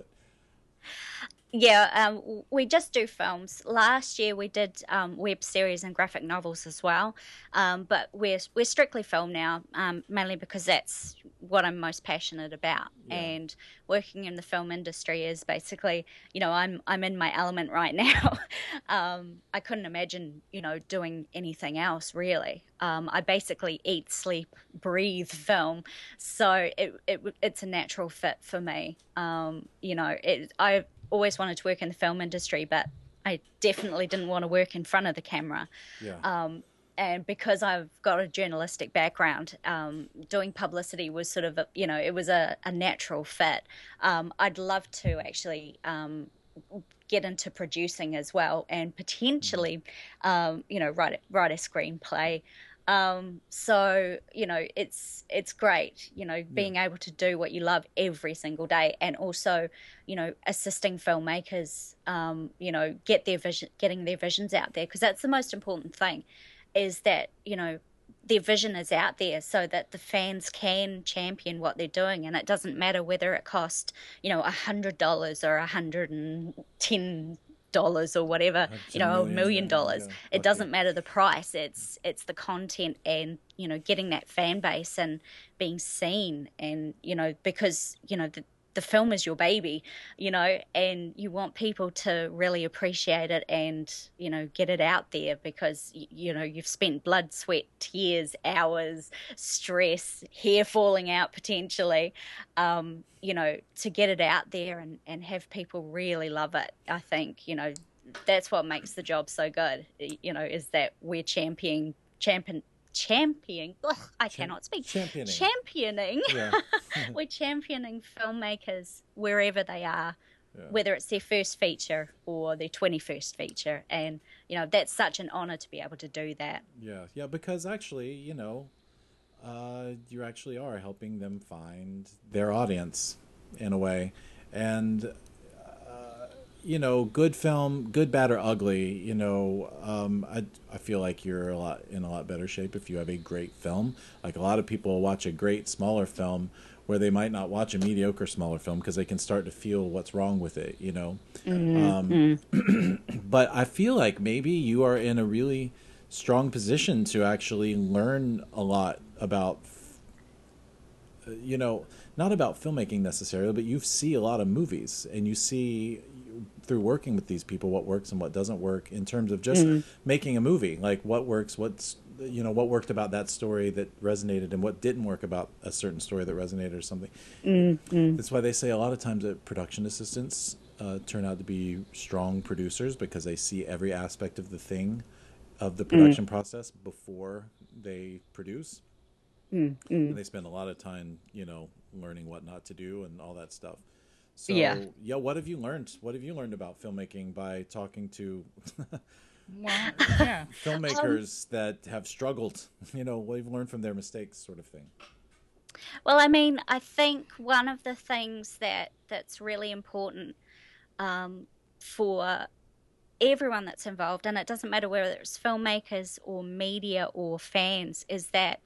Yeah, um, w- we just do films. Last year we did um, web series and graphic novels as well, um, but we're we're strictly film now, um, mainly because that's what I'm most passionate about. Yeah. And working in the film industry is basically, you know, I'm I'm in my element right now. um, I couldn't imagine, you know, doing anything else really. Um, I basically eat, sleep, breathe film, so it, it it's a natural fit for me. Um, you know, it I. always wanted to work in the film industry, but I definitely didn't want to work in front of the camera. Yeah. Um, and because I've got a journalistic background, um, doing publicity was sort of, a, you know, it was a, a natural fit. Um, I'd love to actually um, get into producing as well, and potentially, um, you know, write write a screenplay. Um, so, you know, it's, it's great, you know, being Yeah. able to do what you love every single day, and also, you know, assisting filmmakers, um, you know, get their vision, getting their visions out there. 'Cause that's the most important thing, is that, you know, their vision is out there so that the fans can champion what they're doing, and it doesn't matter whether it costs, you know, a hundred dollars or a hundred and ten dollars or whatever, you know, a million dollars. It doesn't matter the price. It's it's the content and, you know, getting that fan base and being seen, and, you know, because, you know, the the film is your baby, you know, and you want people to really appreciate it and, you know, get it out there because, you know, you've spent blood, sweat, tears, hours, stress, hair falling out potentially, um, you know, to get it out there and, and have people really love it. I think, you know, that's what makes the job so good, you know, is that we're championing, champion, championing, ugh, I Cham- cannot speak, championing, championing. Yeah. We're championing filmmakers wherever they are, yeah. whether it's their first feature or their twenty-first feature. And, you know, that's such an honor to be able to do that. Yeah, yeah, because actually, you know, uh, you actually are helping them find their audience in a way. And, you know, good film, good, bad, or ugly, you know, um, I, I feel like you're a lot in a lot better shape if you have a great film. Like, a lot of people watch a great smaller film where they might not watch a mediocre smaller film because they can start to feel what's wrong with it, you know. Mm-hmm. Um, but I feel like maybe you are in a really strong position to actually learn a lot about, you know, not about filmmaking necessarily, but you see a lot of movies and you see through working with these people what works and what doesn't work in terms of just mm. making a movie, like what works, what's, you know, what worked about that story that resonated and what didn't work about a certain story that resonated or something. Mm-hmm. That's why they say a lot of times that production assistants uh, turn out to be strong producers because they see every aspect of the thing, of the production mm. process before they produce. Mm, mm. And they spend a lot of time, you know, learning what not to do and all that stuff. So, yeah. yeah, what have you learned? What have you learned about filmmaking by talking to well, yeah. filmmakers um, that have struggled? You know, what have you learned from their mistakes, sort of thing? Well, I mean, I think one of the things that, that's really important um, for everyone that's involved, and it doesn't matter whether it's filmmakers or media or fans, is that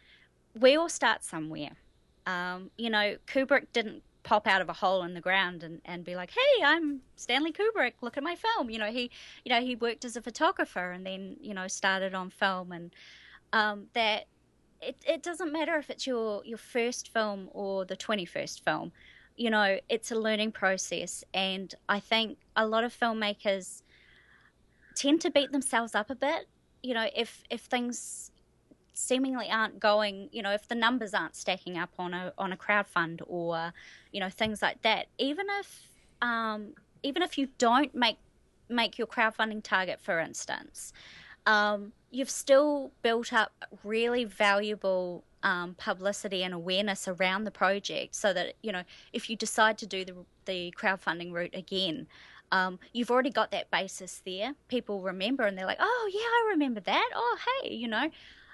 we all start somewhere. Um, you know, Kubrick didn't pop out of a hole in the ground and, and be like, hey, I'm Stanley Kubrick, look at my film. You know, he, you know, he worked as a photographer and then, you know, started on film, and um, that it, it doesn't matter if it's your, your first film or the twenty-first film, you know, it's a learning process. And I think a lot of filmmakers tend to beat themselves up a bit, you know, if, if things seemingly aren't going, you know, if the numbers aren't stacking up on a on a crowdfund or, you know, things like that. Even if um, even if you don't make make your crowdfunding target, for instance, um, you've still built up really valuable um, publicity and awareness around the project, so that, you know, if you decide to do the the crowdfunding route again, um, you've already got that basis there. People remember and they're like, oh yeah, I remember that. Oh hey, you know.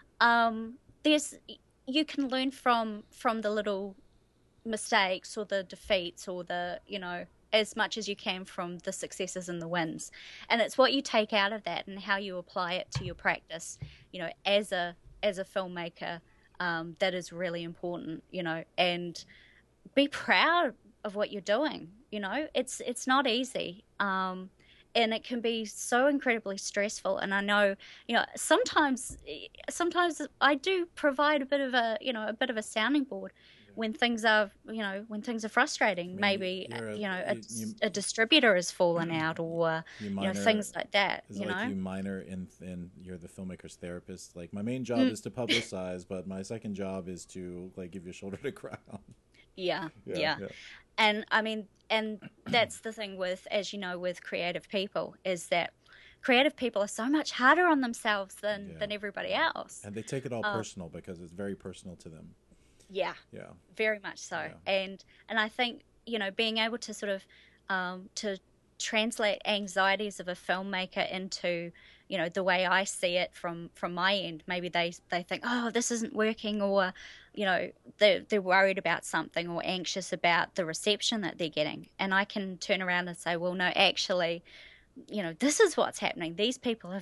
Um, there's, you can learn from, from the little mistakes or the defeats or the, you know, as much as you can from the successes and the wins. And it's what you take out of that and how you apply it to your practice, you know, as a, as a filmmaker, um, that is really important, you know, and be proud of what you're doing. You know, it's, it's not easy. Um, And it can be so incredibly stressful. And I know, you know, sometimes, sometimes I do provide a bit of a, you know, a bit of a sounding board when things are, you know, when things are frustrating. I mean, Maybe, a, you know, a, you, a distributor has fallen out, or you, minor, you know, things like that. You like know, you minor in, in you're the filmmaker's therapist. Like, my main job mm. is to publicize, but my second job is to, like, give you a shoulder to cry on. Yeah, yeah, yeah. yeah. And I mean, and that's the thing with, as you know, with creative people, is that creative people are so much harder on themselves than, yeah. than everybody else. And they take it all um, personal because it's very personal to them. Yeah. Yeah. Very much so. Yeah. And and I think, you know, being able to sort of um, to translate anxieties of a filmmaker into, you know, the way I see it from, from my end. Maybe they they think, oh, this isn't working, or, you know, they're, they're worried about something or anxious about the reception that they're getting. And I can turn around and say, well, no, actually, you know, this is what's happening. These people have said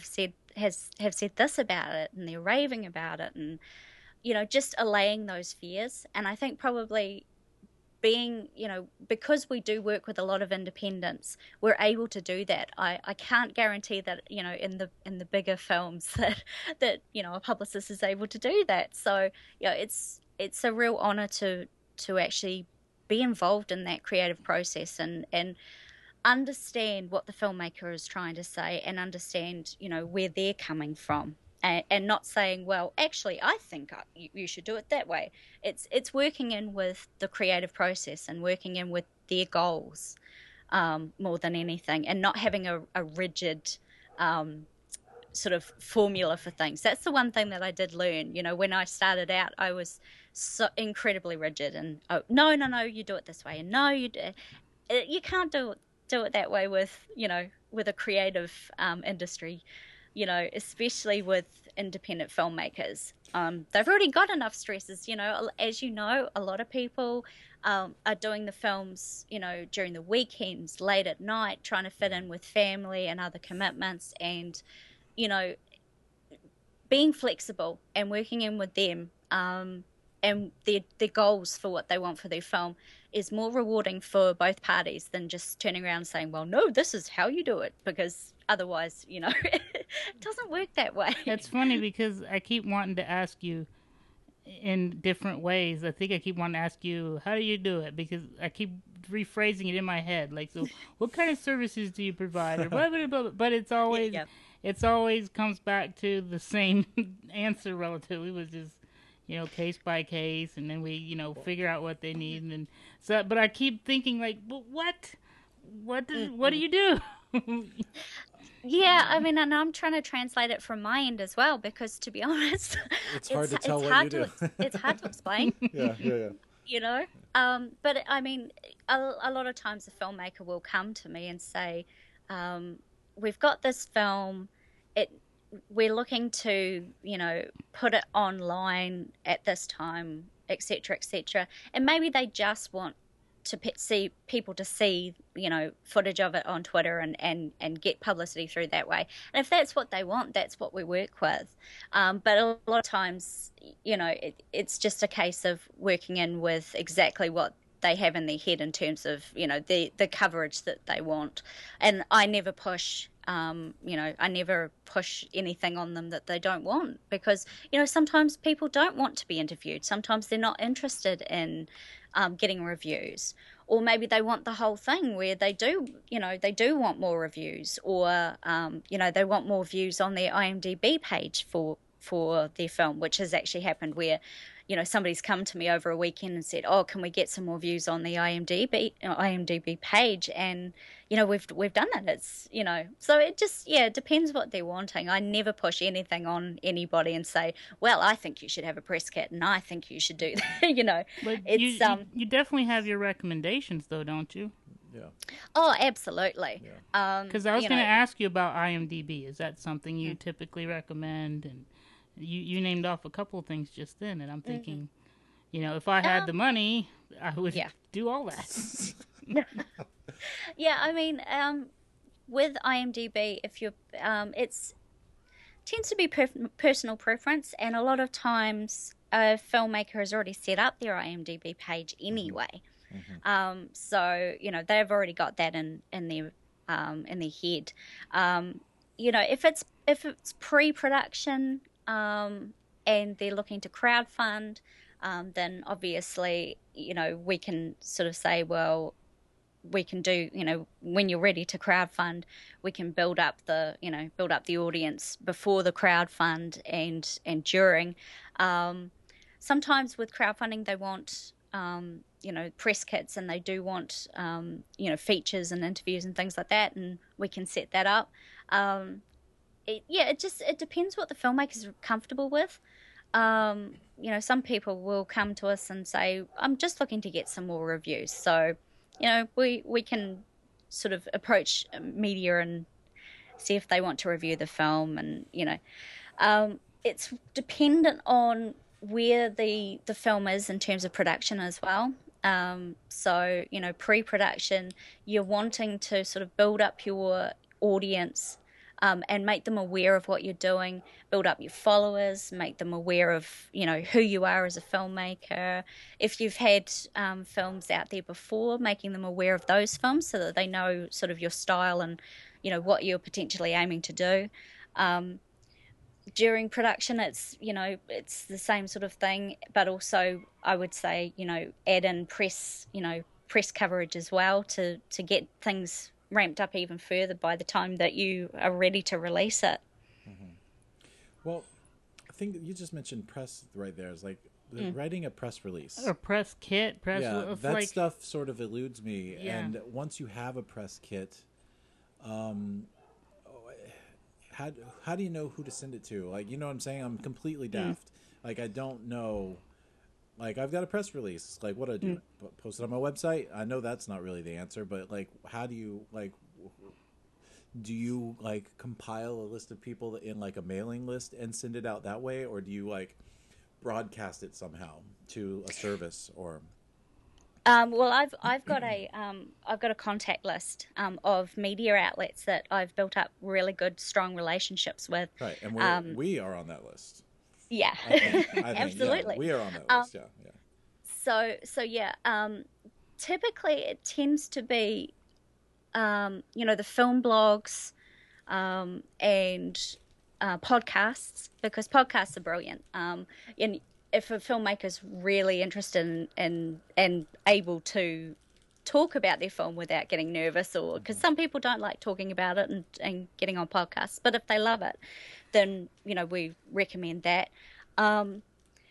has have said this about it, and they're raving about it, and you know, just allaying those fears. And I think probably being, you know, because we do work with a lot of independents, we're able to do that. I, I can't guarantee that, you know, in the in the bigger films that that you know a publicist is able to do that. So you know, it's it's a real honor to to actually be involved in that creative process and and understand what the filmmaker is trying to say and understand, you know, where they're coming from. And, and not saying, well, actually, I think I, you, you should do it that way. It's it's working in with the creative process and working in with their goals um, more than anything, and not having a, a rigid um, sort of formula for things. That's the one thing that I did learn. You know, when I started out, I was so incredibly rigid, and oh, no, no, no, you do it this way, and no, you do, you can't do it, do it that way with, you know, with a creative um, industry. You know, especially with independent filmmakers. Um, they've already got enough stresses, you know. As you know, a lot of people um, are doing the films, you know, during the weekends, late at night, trying to fit in with family and other commitments. And, you know, being flexible and working in with them um, and their, their goals for what they want for their film is more rewarding for both parties than just turning around and saying, well, no, this is how you do it, because otherwise, you know, it doesn't work that way. It's funny because I keep wanting to ask you in different ways. I think I keep wanting to ask you, how do you do it? Because I keep rephrasing it in my head. Like, so what kind of services do you provide? Or blah, blah, blah, blah. But it's always, yeah, yeah. it's always comes back to the same answer relatively, which is, you know, case by case, and then we, you know, figure out what they need, and then so. But I keep thinking, like, but what, what does, what do you do? Yeah, I mean, and I'm trying to translate it from my end as well, because to be honest, it's hard it's, to tell it's what hard you to do. it's hard to explain. yeah, yeah, yeah. You know, um, but I mean, a, a lot of times a filmmaker will come to me and say, um, "We've got this film. It." We're looking to, you know, put it online at this time, et cetera, et cetera. And maybe they just want to pe- see people to see, you know, footage of it on Twitter and, and, and get publicity through that way. And if that's what they want, that's what we work with. Um, but a lot of times, you know, it, it's just a case of working in with exactly what they have in their head in terms of, you know, the, the coverage that they want. And I never push... Um, you know, I never push anything on them that they don't want, because, you know, sometimes people don't want to be interviewed. Sometimes they're not interested in um, getting reviews, or maybe they want the whole thing where they do, you know, they do want more reviews, or, um, you know, they want more views on their IMDb page for, for their film, which has actually happened where, you know, somebody's come to me over a weekend and said, "Oh, can we get some more views on the IMDb IMDb page?" And you know, we've we've done that. It's, you know, so it just, yeah, it depends what they're wanting. I never push anything on anybody and say, "Well, I think you should have a press kit, and I think you should do that." You know, but it's you, um, you, you definitely have your recommendations, though, don't you? Yeah. Oh, absolutely. Yeah. Um, because I was you going to know, ask you about IMDb. Is that something you mm-hmm. typically recommend? And you you named off a couple of things just then, and I'm thinking. Mm-hmm. You know, if I had um, the money, I would yeah. do all that. Yeah, I mean, um, with IMDb, if you're, um, it's tends to be per- personal preference, and a lot of times a filmmaker has already set up their IMDb page anyway. Mm-hmm. Um, so you know, they've already got that in in their um, in their head. Um, you know, if it's if it's pre-production um, and they're looking to crowdfund. Um, then obviously, you know, we can sort of say, well, we can do, you know, when you're ready to crowdfund, we can build up the, you know, build up the audience before the crowdfund and and during. Um, sometimes with crowdfunding, they want, um, you know, press kits, and they do want, um, you know, features and interviews and things like that, and we can set that up. Um, it, yeah, it just it depends what the filmmakers are comfortable with. Um, you know, some people will come to us and say, "I'm just looking to get some more reviews." So, you know, we we can sort of approach media and see if they want to review the film, and you know, um, it's dependent on where the the film is in terms of production as well. Um, so, you know, pre-production, you're wanting to sort of build up your audience. um, and make them aware of what you're doing, build up your followers, make them aware of, you know, who you are as a filmmaker. If you've had um, films out there before, making them aware of those films so that they know sort of your style and, you know, what you're potentially aiming to do. Um, during production, it's, you know, it's the same sort of thing, but also I would say, you know, add in press, you know, press coverage as well to, to get things ramped up even further by the time that you are ready to release it. Mm-hmm. Well, I think you just mentioned press right there. It's like Mm. writing a press release. Or press kit, press Yeah, it's that like, stuff sort of eludes me. Yeah. And once you have a press kit, um, how how do you know who to send it to? Like, you know what I'm saying? I'm completely daft. Mm. Like, I don't know. Like, I've got a press release. Like, what do I do? Mm. Post it on my website? I know that's not really the answer, but, like, how do you, like, do you, like, compile a list of people in, like, a mailing list and send it out that way? Or do you, like, broadcast it somehow to a service or... Um, well, I've I've got a um, I've got a contact list um, of media outlets that I've built up really good, strong relationships with. Right, and we're, um, we are on that list. Yeah, I think, I think, absolutely. Yeah, we are on that um, list. Yeah, yeah. So so yeah, um, typically it tends to be, um, you know, the film blogs, um, and uh, podcasts, because podcasts are brilliant. Um, and if a filmmaker's really interested in, in and able to talk about their film without getting nervous, or because some people don't like talking about it and, and getting on podcasts, but if they love it, then, you know, we recommend that. Um,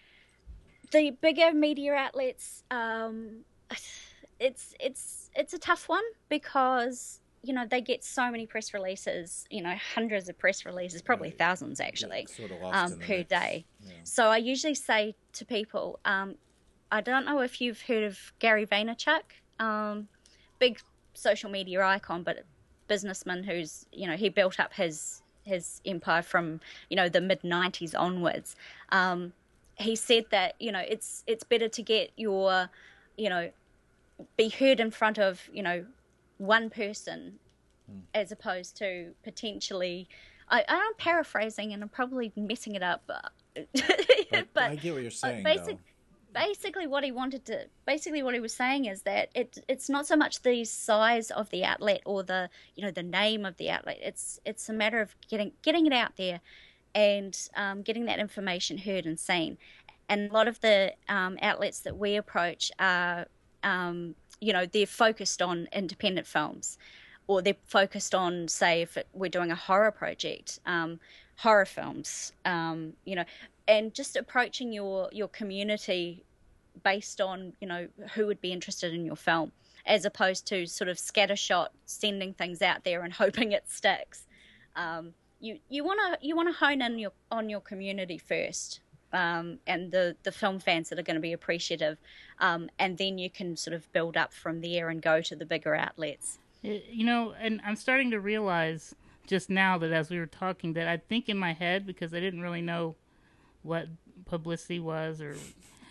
the bigger media outlets, um, it's it's it's a tough one because, you know, they get so many press releases, you know, hundreds of press releases, probably right. thousands actually, sort of um, per mix. day. Yeah. So I usually say to people, um, I don't know if you've heard of Gary Vaynerchuk, um, big social media icon, but businessman who's, you know, he built up his his empire from, you know, the mid nineties onwards. Um, he said that, you know, it's it's better to get your, you know, be heard in front of, you know, one person mm. as opposed to potentially, I, I'm paraphrasing and I'm probably messing it up, but, but, but I get what you're saying. Basic, basically, what he wanted to, basically what he was saying is that it it's not so much the size of the outlet or the, you know, the name of the outlet. It's it's a matter of getting getting it out there and um, getting that information heard and seen. And a lot of the um, outlets that we approach are, um, you know, they're focused on independent films, or they're focused on, say, if it, we're doing a horror project, um, horror films, um, you know, and just approaching your, your community based on, you know, who would be interested in your film, as opposed to sort of scattershot sending things out there and hoping it sticks. Um, you you want to you want to hone in your on your community first. Um, and the, the film fans that are going to be appreciative, um, and then you can sort of build up from there and go to the bigger outlets. You know, and I'm starting to realize just now that as we were talking that I think in my head, because I didn't really know what publicity was, or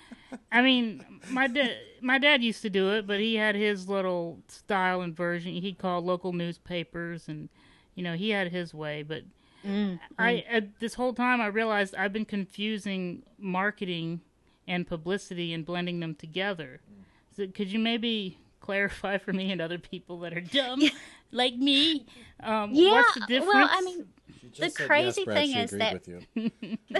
I mean, my dad my dad used to do it, but he had his little style and version. He called local newspapers, and you know, he had his way, but. Mm, I uh, this whole time I realized I've been confusing marketing and publicity and blending them together. So could you maybe clarify for me and other people that are dumb like me? Um, yeah, what's the difference? Well, I mean, the crazy yes, thing she is that with you.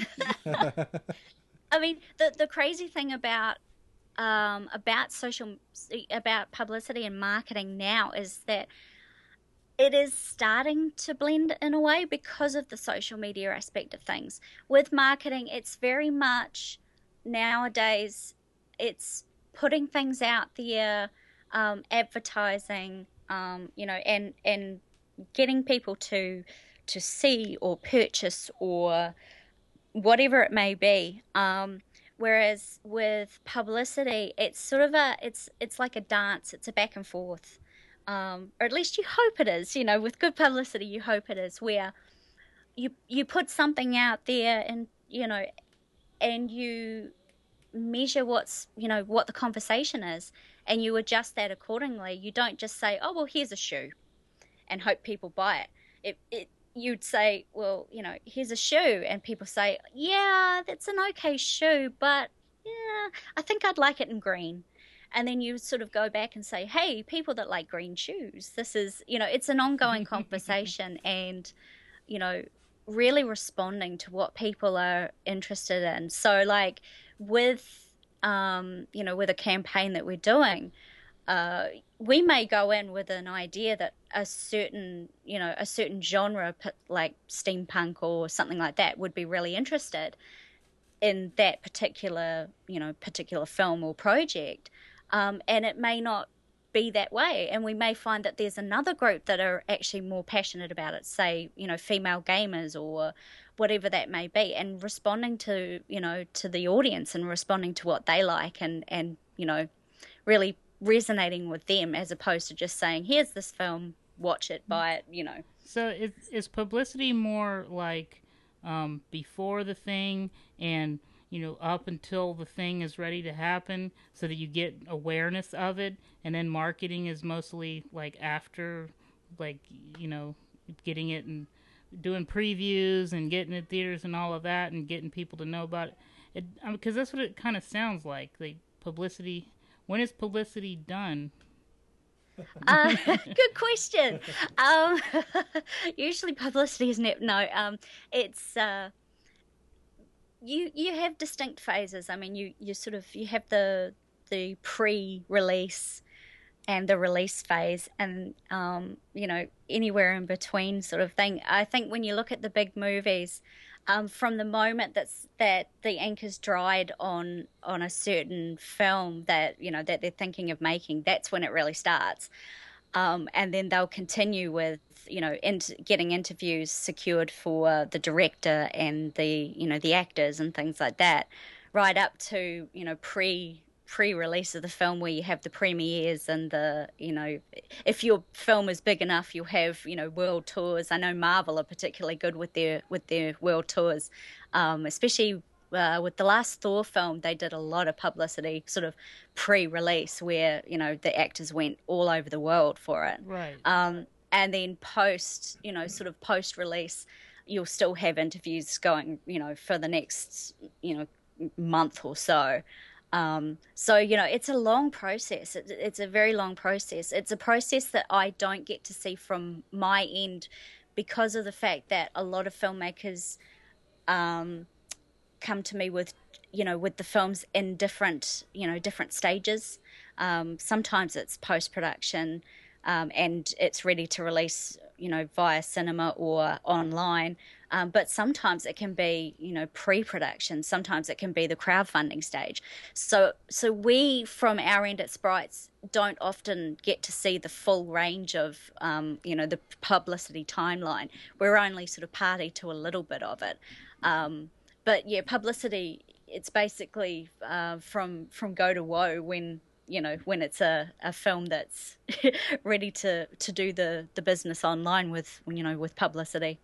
I mean, the the crazy thing about um, about social about publicity and marketing now is that it is starting to blend in a way because of the social media aspect of things. With marketing, it's very much nowadays, it's putting things out there, um, advertising, um, you know, and and getting people to to see or purchase or whatever it may be. Um, whereas with publicity, it's sort of a it's it's like a dance. It's a back and forth. Um, or at least you hope it is, you know, with good publicity, you hope it is, where you you put something out there and, you know, and you measure what's, you know, what the conversation is, and you adjust that accordingly. You don't just say, oh, well, here's a shoe and hope people buy it. It, it you'd say, well, you know, here's a shoe, and people say, yeah, that's an okay shoe, but yeah, I think I'd like it in green. And then you sort of go back and say, hey, people that like green shoes, this is, you know, it's an ongoing conversation, and, you know, really responding to what people are interested in. So like with, um, you know, with a campaign that we're doing, uh, we may go in with an idea that a certain, you know, a certain genre like steampunk or something like that would be really interested in that particular, you know, particular film or project. Um, and it may not be that way. And we may find that there's another group that are actually more passionate about it, say, you know, female gamers or whatever that may be, and responding to, you know, to the audience and responding to what they like, and, and, you know, really resonating with them, as opposed to just saying, here's this film, watch it, buy it, you know. So is, is publicity more like um, before the thing and, you know, up until the thing is ready to happen so that you get awareness of it, and then marketing is mostly like after, like, you know, getting it and doing previews and getting it in theaters and all of that and getting people to know about it? Because that's what it kind of sounds like, like publicity. When is publicity done? Uh, good question. Um, usually publicity isn't it? No, um, it's uh, you. You have distinct phases. I mean, you, you sort of you have the the pre-release and the release phase, and um, you know, anywhere in between sort of thing. I think when you look at the big movies, um, from the moment that's that the ink is dried on on a certain film that, you know, that they're thinking of making, that's when it really starts. Um, and then they'll continue with, you know, int- getting interviews secured for the director and the, you know, the actors and things like that, right up to, you know, pre pre-release of the film, where you have the premieres and the, you know, if your film is big enough, you'll have, you know, world tours. I know Marvel are particularly good with their with their world tours, um, especially uh, with the last Thor film. They did a lot of publicity sort of pre-release, where, you know, the actors went all over the world for it. Right. Um, and then post, you know, sort of post-release, you'll still have interviews going, you know, for the next, you know, month or so. Um, so, you know, it's a long process. It, it's a very long process. It's a process that I don't get to see from my end because of the fact that a lot of filmmakers um, come to me with, you know, with the films in different, you know, different stages. Um, sometimes it's post-production um, and it's ready to release, you know, via cinema or online. Um, but sometimes it can be, you know, pre-production. Sometimes it can be the crowdfunding stage. So, so we, from our end at Sprites, don't often get to see the full range of, um, you know, the publicity timeline. We're only sort of party to a little bit of it. Um, but yeah, publicity, it's basically uh, from from go to woe when, you know, when it's a, a film that's ready to, to do the, the business online with, you know, with publicity.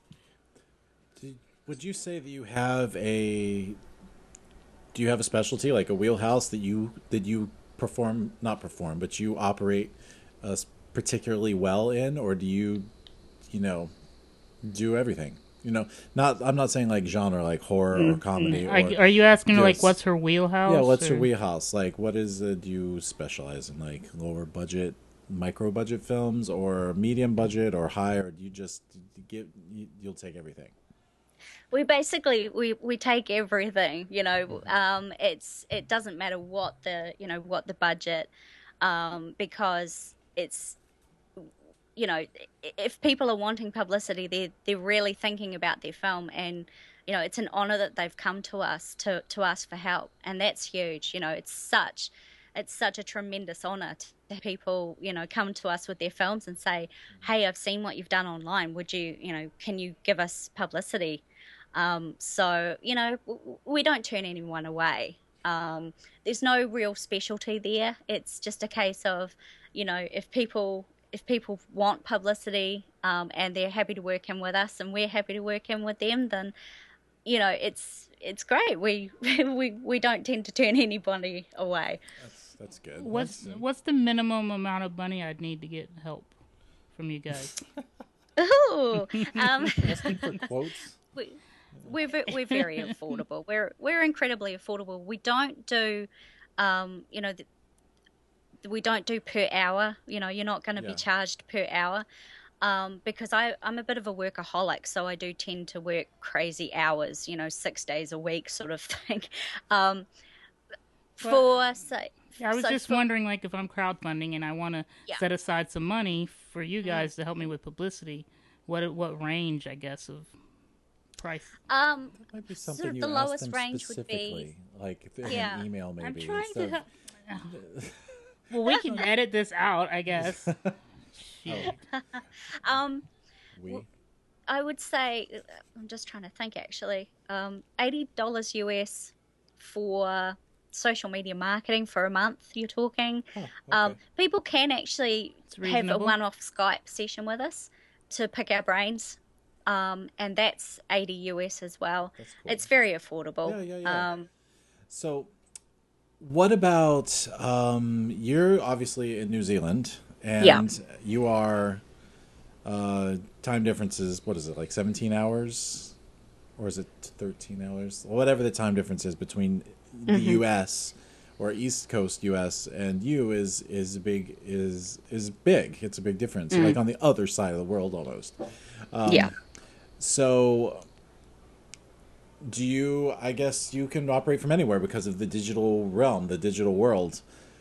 Would you say that you have a do you have a specialty, like a wheelhouse that you that you perform not perform but you operate uh, particularly well in, or do you you know do everything? You know, not I'm not saying like genre, like horror mm-hmm. or comedy. Are, or are you asking just, like what's her wheelhouse? Yeah, what's or? her wheelhouse? Like, what is uh, do you specialize in? Like lower budget, micro budget films, or medium budget, or high, or do you just give you, you'll take everything? We basically we, we take everything, you know. Um, it's it doesn't matter what the you know what the budget, um, because it's, you know, if people are wanting publicity, they're they're really thinking about their film, and you know it's an honor that they've come to us to to ask for help, and that's huge. You know, it's such it's such a tremendous honor to have people, you know, come to us with their films and say, hey, I've seen what you've done online. Would you, you know, can you give us publicity? Um, so, you know, we don't turn anyone away. Um, there's no real specialty there. It's just a case of, you know, if people if people want publicity um, and they're happy to work in with us and we're happy to work in with them, then, you know, it's it's great. We we we don't tend to turn anybody away. That's that's good. What's that's, what's the minimum amount of money I'd need to get help from you guys? Ooh, um, Asking for quotes. we, we're ve- we're very affordable. We're we're incredibly affordable. We don't do, um, you know, the, we don't do per hour. You know, you're not going to Yeah. be charged per hour. Um, because I, I'm a bit of a workaholic, so I do tend to work crazy hours, you know, six days a week sort of thing. Um, for, Well, say, I was so just for, wondering, like, if I'm crowdfunding and I want to yeah. set aside some money for you guys to help me with publicity, what what range, I guess, of price? Um, That might be sort something of you the ask lowest them range would be, specifically, like in yeah. an email maybe. I'm trying instead to of- help. Well, we can edit this out, I guess. Shit. um, we. I would say, I'm just trying to think actually, um, eighty dollars U S for social media marketing for a month, you're talking. Huh, okay. Um, people can actually It's have a reasonable. one-off Skype session with us to pick our brains. Um, and that's eighty U S as well. That's cool. It's very affordable. Yeah, yeah, yeah. Um, So, what about um, you're obviously in New Zealand, and Yeah. you are uh, time differences. What is it, like seventeen hours, or is it thirteen hours? Whatever the time difference is between the Mm-hmm. U S or East Coast U S and you is is big is is big. It's a big difference. Mm. Like on the other side of the world almost. Um, yeah. So, do you, I guess you can operate from anywhere because of the digital realm, the digital world,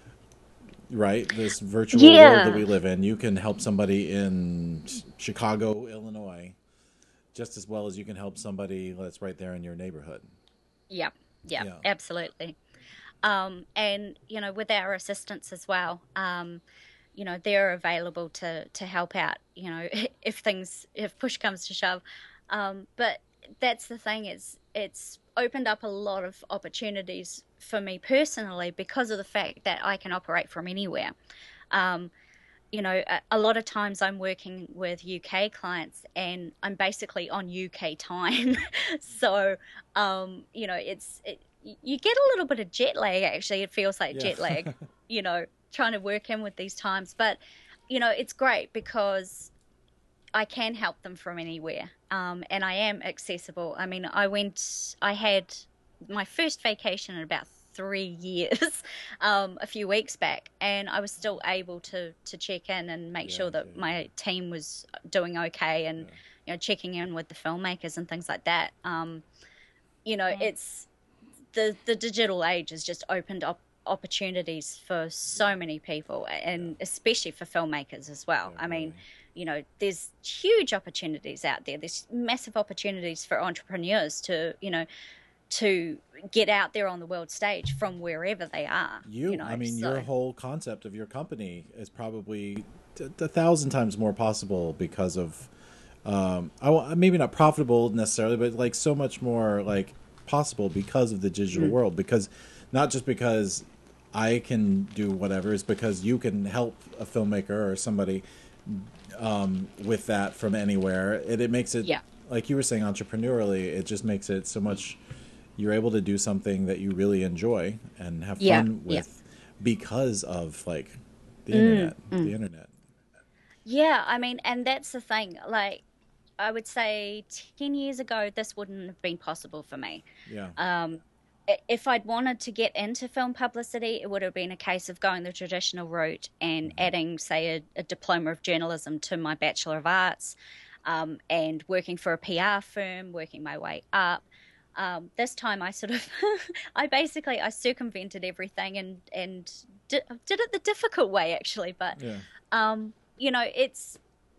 right? This virtual Yeah. world that we live in. You can help somebody in Chicago, Illinois, just as well as you can help somebody that's right there in your neighborhood. Yeah, yeah, Yeah. absolutely. Um, and you know, with our assistants as well, um, you know, they're available to to help out. You know, if things if push comes to shove. Um, but that's the thing, is it's opened up a lot of opportunities for me personally because of the fact that I can operate from anywhere. Um, you know, a, a lot of times I'm working with U K clients and I'm basically on U K time. So, um, you know, it's, it, you get a little bit of jet lag, actually. It feels like Yeah. jet lag, you know, trying to work in with these times. But, you know, it's great because I can help them from anywhere. Um, and I am accessible. I mean, I went, I had my first vacation in about three years, um, a few weeks back, and I was still able to, to check in and make Yeah, sure that yeah, my team was doing okay, and, Yeah. you know, checking in with the filmmakers and things like that. Um, you know, it's, the, the digital age has just opened up opportunities for so many people, and especially for filmmakers as well. Yeah, I mean, really. you know, there's huge opportunities out there. There's massive opportunities for entrepreneurs to, you know, to get out there on the world stage from wherever they are. You, you know, I mean, so, your whole concept of your company is probably t- a thousand times more possible because of, um, I wa- maybe not profitable necessarily, but like so much more like possible because of the digital Mm. world. Because not just because I can do whatever, is because you can help a filmmaker or somebody um, with that from anywhere. It, it makes it, Yeah. like you were saying, entrepreneurially. It just makes it so much. You're able to do something that you really enjoy and have Yeah, fun yeah. with because of like the Mm, internet. The internet. yeah, I mean, and that's the thing. Like, I would say ten years ago, this wouldn't have been possible for me. Yeah. Um, i- if I'd wanted to get into film publicity, it would have been a case of going the traditional route and adding, say, a, a diploma of journalism to my Bachelor of Arts, um, and working for a P R firm, working my way up. Um, this time I sort of, I basically, I circumvented everything and, and did, did it the difficult way, actually. But, Yeah. um, you know, it's,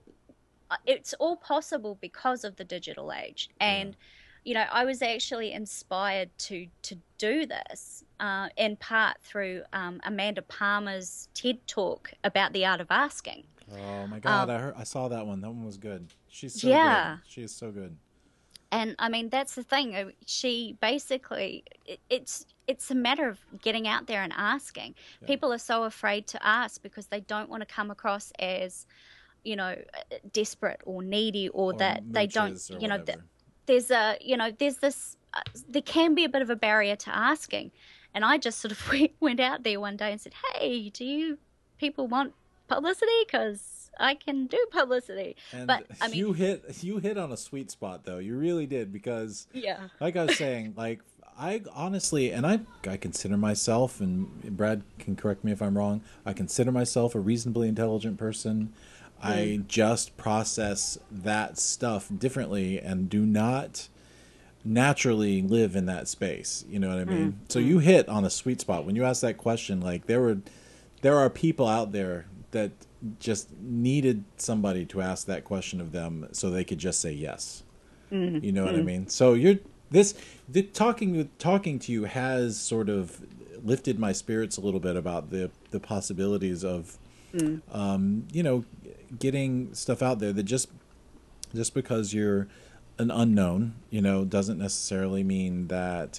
it's all possible because of the digital age. And, you know, I was actually inspired to, to do this, uh, in part through, um, Amanda Palmer's TED Talk about the art of asking. Oh my God! Um, I heard, I saw that one. That one was good. She's so Yeah. good. She is so good. And I mean, that's the thing. uh, She basically, it, it's it's a matter of getting out there and asking. Yeah. People are so afraid to ask because they don't want to come across as, you know, desperate or needy, or, Or that they don't, mooches or you know, th- whatever. there's a, you know, there's this, uh, there can be a bit of a barrier to asking. And I just sort of went out there one day and said, hey, do you people want publicity? Because I can do publicity. And But I mean, you hit you hit on a sweet spot though. You really did because yeah. like I was saying, like I honestly and I I consider myself and Brad can correct me if I'm wrong. I consider myself a reasonably intelligent person. Mm. I just process that stuff differently and do not naturally live in that space. You know what I mean? Mm. So you hit on a sweet spot when you asked that question. Like there were there are people out there that just needed somebody to ask that question of them so they could just say yes. Mm-hmm. You know what mm-hmm. I mean? So you're this the talking talking to you has sort of lifted my spirits a little bit about the the possibilities of mm. um, you know, getting stuff out there that just just because you're an unknown, you know, doesn't necessarily mean that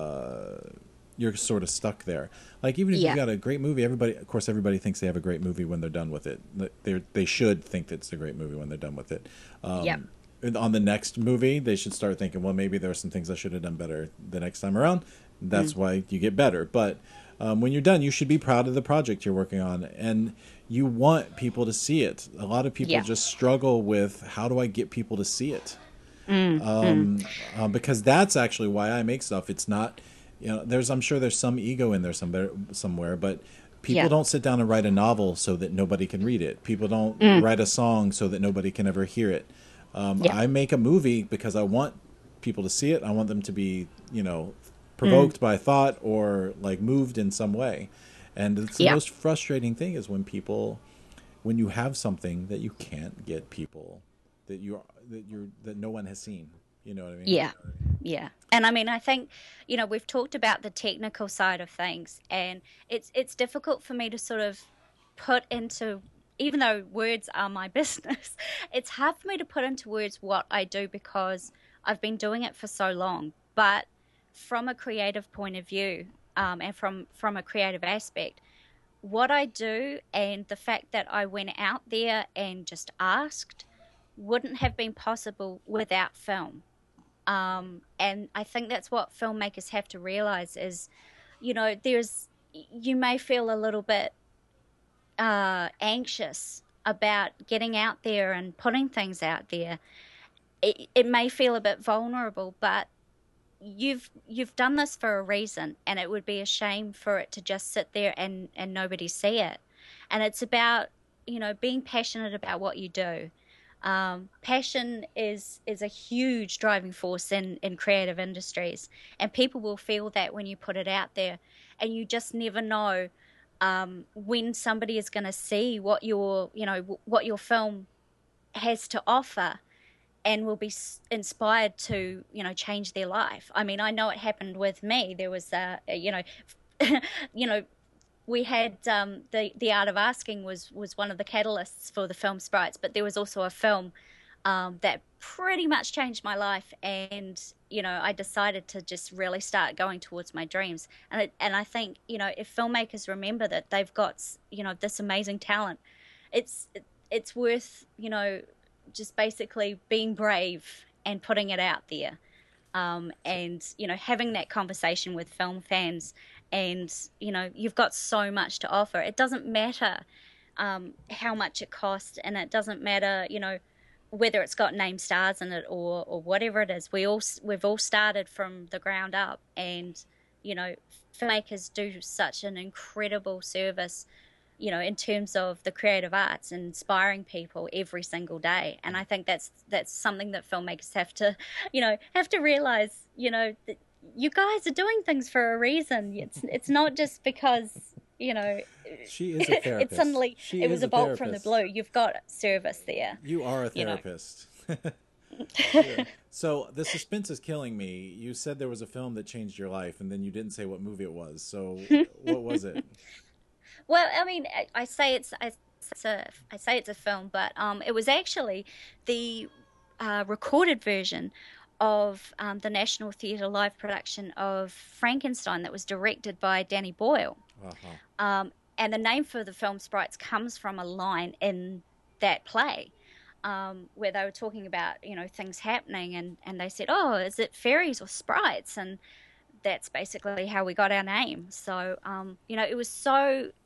uh, you're sort of stuck there. Like even if yeah. you've got a great movie, everybody, of course, everybody thinks they have a great movie when they're done with it. They they should think that it's a great movie when they're done with it. Um, yeah. On the next movie, they should start thinking, well, maybe there are some things I should have done better the next time around. That's mm. why you get better. But um, when you're done, you should be proud of the project you're working on, and you want people to see it. A lot of people yeah. just struggle with how do I get people to see it. Mm, um, mm. Uh, because that's actually why I make stuff. It's not, you know, there's, I'm sure there's some ego in there somewhere, somewhere, but people yeah. don't sit down and write a novel so that nobody can read it. People don't mm. write a song so that nobody can ever hear it. Um, yeah. I make a movie because I want people to see it. I want them to be, you know, provoked mm. by thought or like moved in some way. And it's the yeah. most frustrating thing is when people, when you have something that you can't get people that you are, that you're that no one has seen. You know what I mean? Yeah. Yeah. And I mean, I think, you know, we've talked about the technical side of things, and it's it's difficult for me to sort of put into, even though words are my business, it's hard for me to put into words what I do because I've been doing it for so long. But from a creative point of view, um, and from, from a creative aspect, what I do and the fact that I went out there and just asked wouldn't have been possible without film. Um, and I think that's what filmmakers have to realize is, you know, there's, you may feel a little bit uh, anxious about getting out there and putting things out there. It, it may feel a bit vulnerable, but you've you've done this for a reason, and it would be a shame for it to just sit there and, and nobody see it. And it's about, you know, being passionate about what you do. Um, passion is is a huge driving force in, in creative industries, and people will feel that when you put it out there, and you just never know um, when somebody is going to see what your you know what your film has to offer, and will be inspired to you know change their life. I mean, I know it happened with me. There was a, a you know, you know. We had um, the the Art of Asking was was one of the catalysts for the film Sprites, but there was also a film um, that pretty much changed my life, and you know I decided to just really start going towards my dreams. And it, and I think you know if filmmakers remember that they've got you know this amazing talent, it's it, it's worth you know just basically being brave and putting it out there, um, and you know having that conversation with film fans. And, you know, you've got so much to offer. It doesn't matter um, how much it costs, and it doesn't matter, you know, whether it's got name stars in it or, or whatever it is. We all, we've all started from the ground up, and, you know, filmmakers do such an incredible service, you know, in terms of the creative arts, inspiring people every single day. And I think that's that's something that filmmakers have to, you know, have to realize, you know, that you guys are doing things for a reason. It's it's not just because, you know, she is a therapist. It suddenly she it was a, a bolt therapist. from the blue. You've got service there. You are a therapist. You know? Yeah. So the suspense is killing me. You said there was a film that changed your life, and then you didn't say what movie it was. So what was it? Well, I mean, I, I say it's I, it's a I say it's a film, but um, it was actually the uh, recorded version of um, the National Theatre live production of Frankenstein that was directed by Danny Boyle. Uh-huh. Um, and the name for the film Sprites comes from a line in that play um, where they were talking about, you know, things happening, and, and they said, oh, is it fairies or sprites? And that's basically how we got our name. So, um, you know, it was so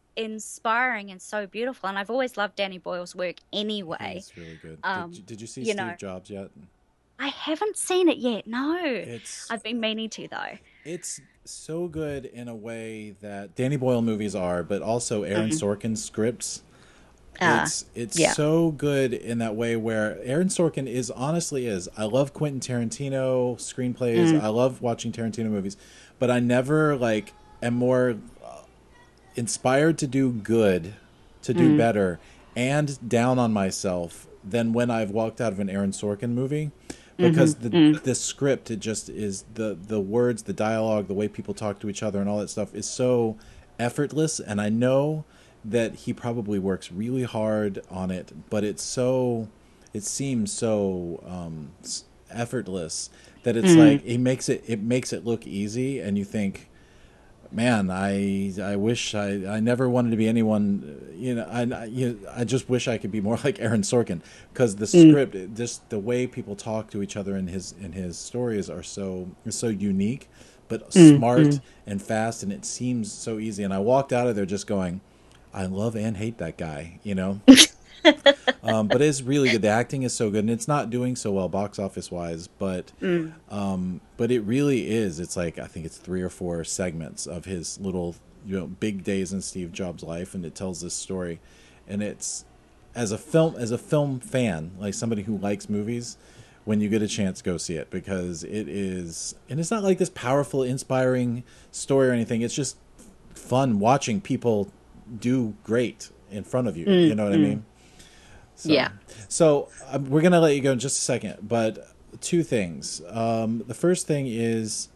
inspiring and so beautiful. And I've always loved Danny Boyle's work anyway. He's really good. Um, did, you- did you see you Steve know, Jobs yet? I haven't seen it yet. No, It's I've been meaning to though. it's so good in a way that Danny Boyle movies are, but also Aaron Mm-hmm. Sorkin scripts. Ah, It's it's yeah. so good in that way where Aaron Sorkin is honestly is. I love Quentin Tarantino screenplays. Mm. I love watching Tarantino movies, but I never like am more uh, inspired to do good, to do Mm. better, and down on myself than when I've walked out of an Aaron Sorkin movie. Because Mm-hmm. the Mm. the script, it just is the the words, the dialogue, the way people talk to each other, and all that stuff is so effortless. And I know that he probably works really hard on it, but it's so it seems so um, s- effortless that it's Mm. like he makes it it makes it look easy, and you think, man, I I wish I I never wanted to be anyone. You know, I I, you I just wish I could be more like Aaron Sorkin because the Mm. script, it- just the way people talk to each other in his in his stories are so is so unique, but Mm. smart Mm. and fast, and it seems so easy. And I walked out of there just going, I love and hate that guy. You know. Um, but it's really good. The acting is so good, and it's not doing so well box office wise, but Mm. um, but it really is. It's like I think it's three or four segments of his little, you know, big days in Steve Jobs' life, and it tells this story. And it's as a film as a film fan, like somebody who likes movies, when you get a chance, go see it because it is. And it's not like this powerful, inspiring story or anything. It's just fun watching people do great in front of you. Mm. You know what I Mm. mean? So, Yeah. So um, we're gonna let you go in just a second, but two things. Um, the first thing is,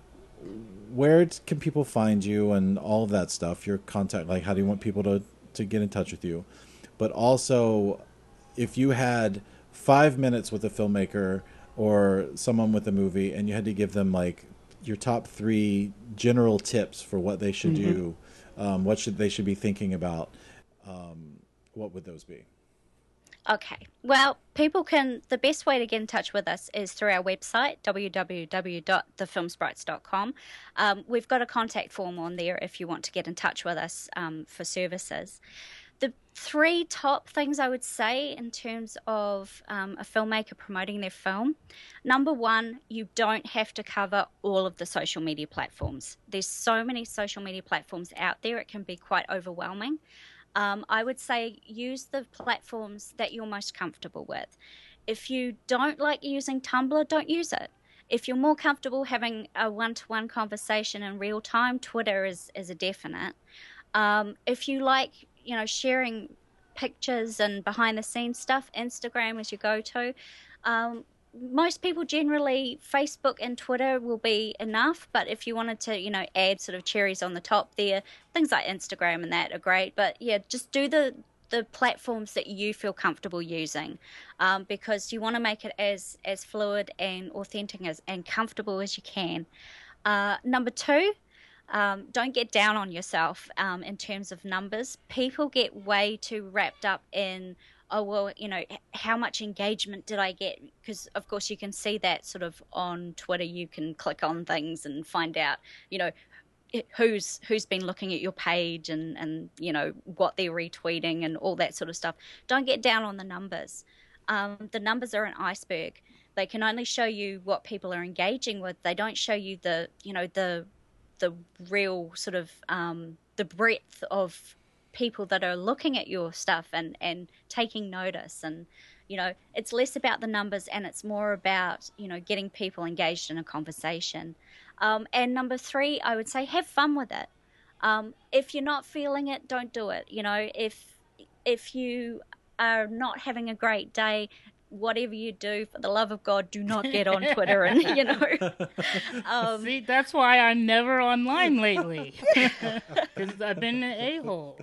where t- can people find you and all of that stuff? Your contact, like how do you want people to to get in touch with you? But also, if you had five minutes with a filmmaker or someone with a movie, and you had to give them like your top three general tips for what they should Mm-hmm. do, um, what should they should be thinking about, um, what would those be? Okay. Well, people can, the best way to get in touch with us is through our website, w w w dot the film sprites dot com. Um, we've got a contact form on there if you want to get in touch with us um, for services. The three top things I would say in terms of um, a filmmaker promoting their film. Number one, you don't have to cover all of the social media platforms. There's so many social media platforms out there, it can be quite overwhelming. Um, I would say use the platforms that you're most comfortable with. If you don't like using Tumblr, don't use it. If you're more comfortable having a one-to-one conversation in real time, Twitter is, is a definite. Um, if you like, you know, sharing pictures and behind the scenes stuff, Instagram is your go-to. Um, most people generally, Facebook and Twitter will be enough, but if you wanted to, you know, add sort of cherries on the top there, things like Instagram and that are great. But yeah, just do the the platforms that you feel comfortable using, um, because you want to make it as as fluid and authentic as and comfortable as you can. Uh, number two, um, don't get down on yourself um, in terms of numbers. People get way too wrapped up in, oh, well, you know, h- how much engagement did I get? Because, of course, you can see that sort of on Twitter. You can click on things and find out, you know, it- who's who's been looking at your page and, and, you know, what they're retweeting and all that sort of stuff. Don't get down on the numbers. Um, the numbers are an iceberg. They can only show you what people are engaging with. They don't show you the, you know, the the real sort of um, the breadth of people that are looking at your stuff and and taking notice. And you know, it's less about the numbers and it's more about, you know, getting people engaged in a conversation. Um, and number three, I would say have fun with it. Um, if you're not feeling it, don't do it. You know, if if you are not having a great day, whatever you do, for the love of God, do not get on Twitter and, you know, um, See, that's why I'm never online lately. Because I've been an a-hole.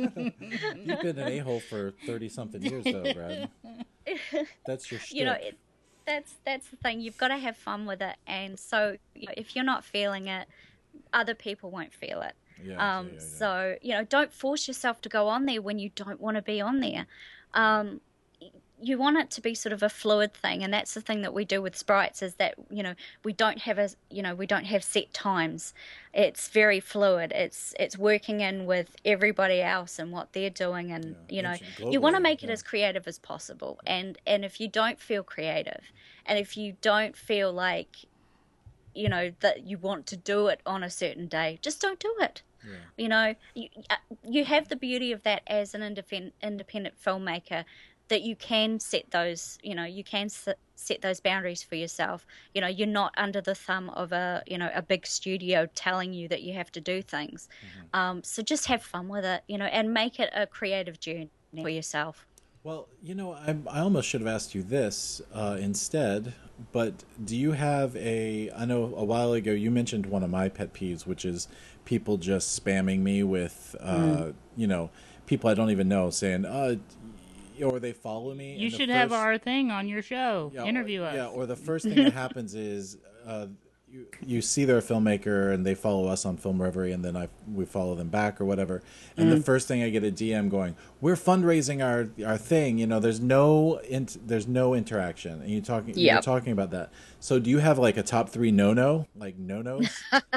You've been an a-hole for thirty something years, though, Brad. That's your shtick. you know, it, that's that's the thing. You've got to have fun with it, and so you know, if you're not feeling it, other people won't feel it. yeah, Um, yeah, yeah, yeah. so you know, don't force yourself to go on there when you don't want to be on there. Um, you want it to be sort of a fluid thing, and that's the thing that we do with Sprites is that, you know, we don't have a, you know, we don't have set times. It's very fluid. It's it's working in with everybody else and what they're doing, and Yeah, you know, ancient you want to globally, make it yeah. as creative as possible. And and if you don't feel creative, and if you don't feel like, you know, that you want to do it on a certain day, just don't do it. Yeah. You know, you, uh, you have the beauty of that as an independent independent filmmaker, that you can set those, you know, you can s- set those boundaries for yourself. You know, you're not under the thumb of a, you know, a big studio telling you that you have to do things. Mm-hmm. Um, so just have fun with it, you know, and make it a creative journey for yourself. Well, you know, I, I almost should have asked you this uh, instead, but do you have a, I know a while ago you mentioned one of my pet peeves, which is people just spamming me with, uh, mm. you know, people I don't even know saying, uh, or they follow me. You should first, have our thing on your show. Yeah, Interview or, us. Yeah, or the first thing that happens is uh, you you see they're a filmmaker and they follow us on Film Reverie, and then I we follow them back or whatever. And mm. the first thing I get a D M going, "We're fundraising our our thing." You know, there's no int- there's no interaction, and you talking yep. you're talking about that. So, do you have like a top three no no like no nos?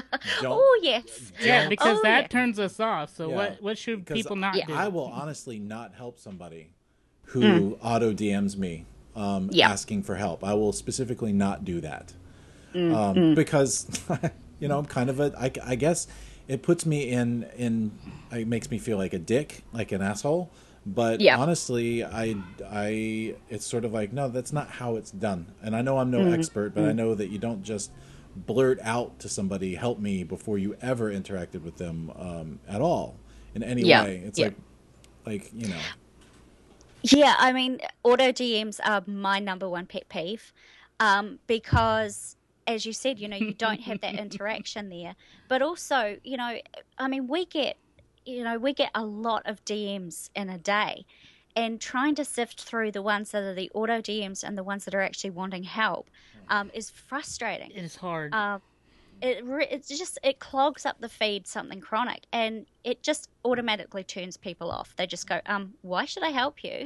Oh yes, yeah, because oh, that yeah. turns us off. So yeah. what what should people not yeah. do? I will honestly not help somebody who mm. auto D Ms me um, yep. asking for help. I will specifically not do that mm. um, Mm. because, you know, I'm kind of a, I, I guess it puts me in, in, it makes me feel like a dick, like an asshole. But yep. honestly, I, I, it's sort of like, no, that's not how it's done. And I know I'm no mm. expert, but mm. I know that you don't just blurt out to somebody, help me, before you ever interacted with them um, at all in any yeah. way. It's yeah. like, like, you know. Yeah, I mean, auto D Ms are my number one pet peeve um, because, as you said, you know, you don't have that interaction there. But also, you know, I mean, we get, you know, we get a lot of D Ms in a day, and trying to sift through the ones that are the auto D Ms and the ones that are actually wanting help um, is frustrating. It is hard. Um, It it's just it clogs up the feed, something chronic, and it just automatically turns people off. They just go, um, why should I help you?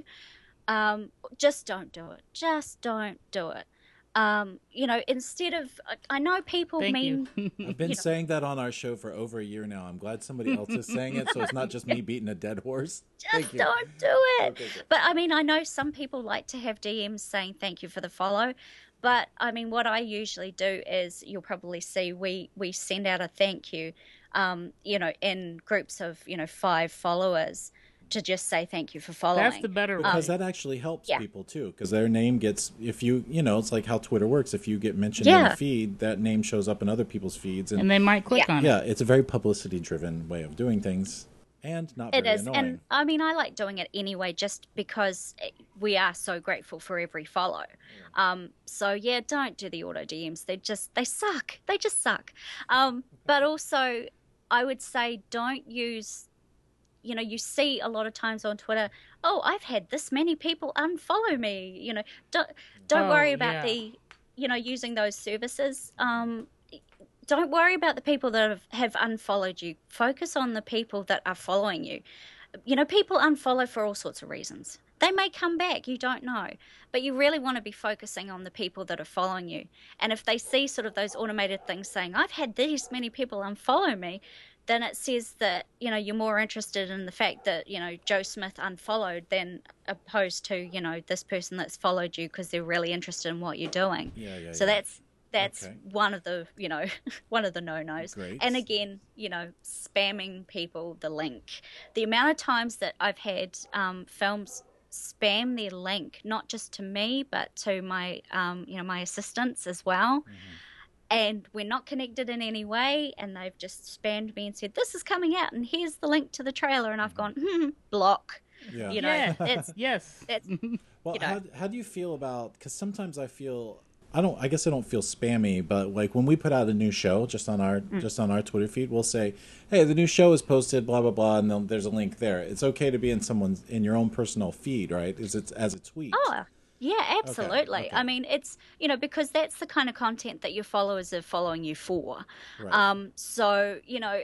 Um, just don't do it. Just don't do it. Um, you know, instead of, I know people Thank mean. You. I've been you know, saying that on our show for over a year now. I'm glad somebody else is saying it, so it's not just me beating a dead horse. Just Thank you. don't do it. Okay, good. But I mean, I know some people like to have D Ms saying thank you for the follow. But I mean, what I usually do is, you'll probably see, we, we send out a thank you, um, you know, in groups of, you know, five followers to just say thank you for following. That's the better way. Because um, that actually helps yeah. people too, because their name gets, if you, you know, it's like how Twitter works. If you get mentioned yeah. in a feed, that name shows up in other people's feeds. And, and they might click yeah. on yeah, it. Yeah, it's a very publicity-driven way of doing things. And not very it is, annoying. and I mean, I like doing it anyway, just because we are so grateful for every follow. Yeah. Um, so yeah, don't do the auto D Ms. They just they suck. They just suck. Um, but also, I would say don't use. You know, you see a lot of times on Twitter, oh, I've had this many people unfollow me. You know, don't don't oh, worry about yeah. the, you know, using those services. Um, Don't worry about the people that have, have unfollowed you. Focus on the people that are following you. You know, people unfollow for all sorts of reasons. They may come back, you don't know. But you really want to be focusing on the people that are following you. And if they see sort of those automated things saying, I've had these many people unfollow me, then it says that, you know, you're more interested in the fact that, you know, Joe Smith unfollowed than opposed to, you know, this person that's followed you because they're really interested in what you're doing. Yeah, yeah, so yeah. that's... That's okay. one of the, you know, one of the no-nos. Great. And again, you know, spamming people the link. The amount of times that I've had um, films spam their link, not just to me, but to my, um, you know, my assistants as well. Mm-hmm. And we're not connected in any way, and they've just spammed me and said, this is coming out, and here's the link to the trailer. And I've gone, hmm, block. Yeah. You know, yeah. it's, yes. It's, well, you know. how, how do you feel about, because sometimes I feel... I don't. I guess I don't feel spammy, but like when we put out a new show, just on our mm. just on our Twitter feed, we'll say, "Hey, the new show is posted." Blah blah blah, and then there's a link there. It's okay to be in someone's in your own personal feed, right? Is it as a tweet? Oh, yeah, absolutely. Okay, okay. I mean, it's you know because that's the kind of content that your followers are following you for. Right. Um, so you know, it,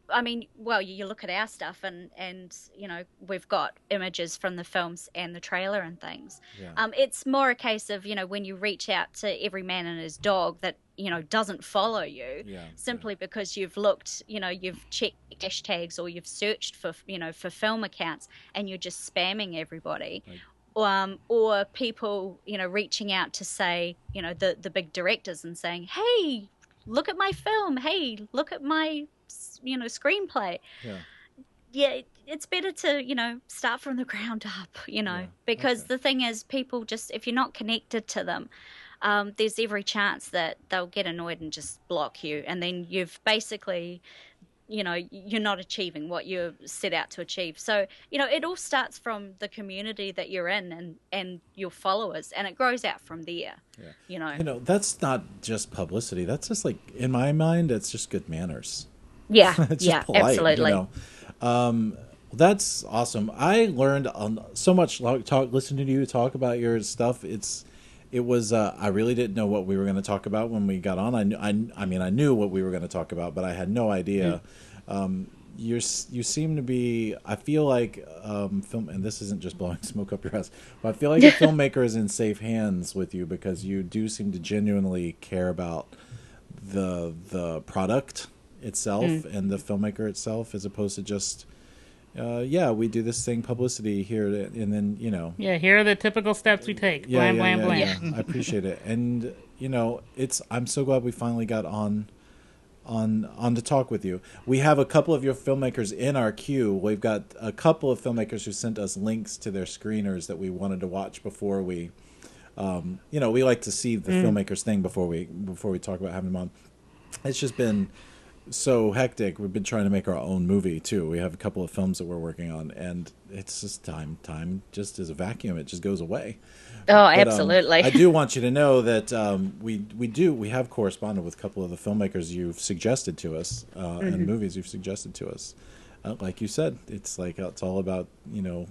I mean, well, you look at our stuff, and and you know, we've got images from the films and the trailer and things. Yeah. Um, it's more a case of, you know, when you reach out to every man and his dog that, you know, doesn't follow you, Yeah, simply because you've looked, you know, you've checked hashtags or you've searched for, you know, for film accounts, and you're just spamming everybody. Like, Um, or people, you know, reaching out to say, you know, the, the big directors and saying, hey, look at my film. Hey, look at my, you know, screenplay. yeah. Yeah, it's better to, you know, start from the ground up, you know, Yeah, because okay. the thing is, people just, if you're not connected to them, um, there's every chance that they'll get annoyed and just block you. And then you've basically, you know, you're not achieving what you set out to achieve. So, you know, it all starts from the community that you're in and, and your followers, and it grows out from there, Yeah. you know. You know, that's not just publicity. That's just like, in my mind, it's just good manners. Yeah, It's just yeah, polite, absolutely. You know? Um, that's awesome. I learned um, so much lo- talk, listening to you talk about your stuff. It's, it was, uh, I really didn't know what we were going to talk about when we got on. I, knew, I, I mean, I knew what we were going to talk about, but I had no idea. Mm. Um, you're, you seem to be, I feel like, um, film, and this isn't just blowing smoke up your ass, but I feel like a filmmaker is in safe hands with you, because you do seem to genuinely care about the, the product itself mm. and the filmmaker itself, as opposed to just, uh, yeah, we do this thing, publicity here, and then, you know. Yeah, here are the typical steps we take. Yeah, blam, yeah, blam, yeah, blam. yeah. I appreciate it. And, you know, it's, I'm so glad we finally got on, on, on to talk with you. We have a couple of your filmmakers in our queue. We've got a couple of filmmakers who sent us links to their screeners that we wanted to watch before we, um, you know, we like to see the mm. filmmakers thing before we, before we talk about having them on. It's just been so hectic. We've been trying to make our own movie too. We have a couple of films that we're working on, and it's just time time just is a vacuum. It just goes away. Oh, but, absolutely. um, I do want you to know that um, we we do we have corresponded with a couple of the filmmakers you've suggested to us, uh, mm-hmm. and movies you've suggested to us. Uh, like you said, it's like it's all about, you know,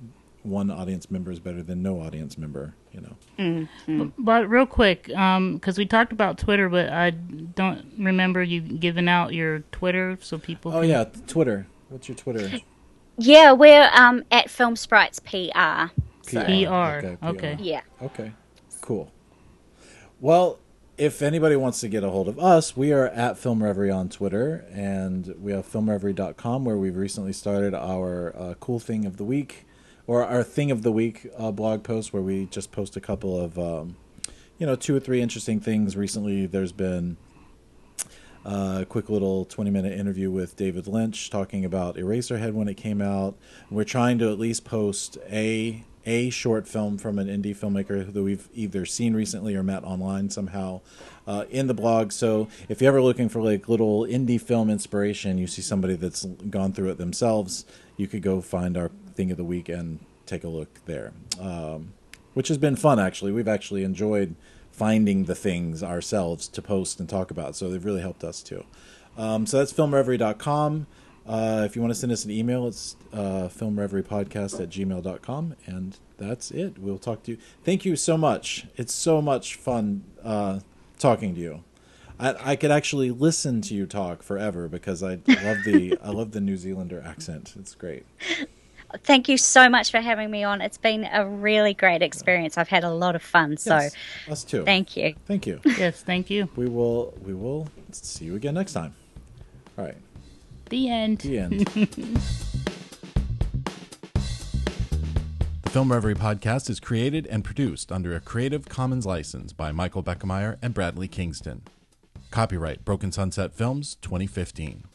one audience member is better than no audience member, you know. Mm-hmm. But, but real quick, because um, we talked about Twitter, but I don't remember you giving out your Twitter so people Oh, can... yeah, Twitter. What's your Twitter? Yeah, we're um, at Film Sprites P R. So. P R. Okay, P R. Okay. Yeah. Okay, cool. Well, if anybody wants to get a hold of us, we are at Film Reverie on Twitter, and we have film reverie dot com, where we've recently started our uh, cool thing of the week, or our thing of the week uh, blog post, where we just post a couple of, um, you know, two or three interesting things. Recently, there's been uh, a quick little twenty-minute interview with David Lynch talking about Eraserhead when it came out. We're trying to at least post a a short film from an indie filmmaker that we've either seen recently or met online somehow uh, in the blog. So if you're ever looking for like little indie film inspiration, you see somebody that's gone through it themselves, you could go find our thing of the week and take a look there, um, which has been fun, actually. We've actually enjoyed finding the things ourselves to post and talk about, so they've really helped us too. Um, so that's film reverie dot com. Uh, if you want to send us an email, it's uh, filmreverypodcast at gmail dot com, and that's it. We'll talk to you. Thank you so much. It's so much fun uh, talking to you. I, I could actually listen to you talk forever, because I love the I love the New Zealander accent. It's great. Thank you so much for having me on. It's been a really great experience. I've had a lot of fun. So, yes, us too. Thank you. Thank you. Yes, thank you. We will we will see you again next time. All right. The end. The end. The Film Reverie podcast is created and produced under a Creative Commons license by Michael Beckemeyer and Bradley Kingston. Copyright Broken Sunset Films twenty fifteen.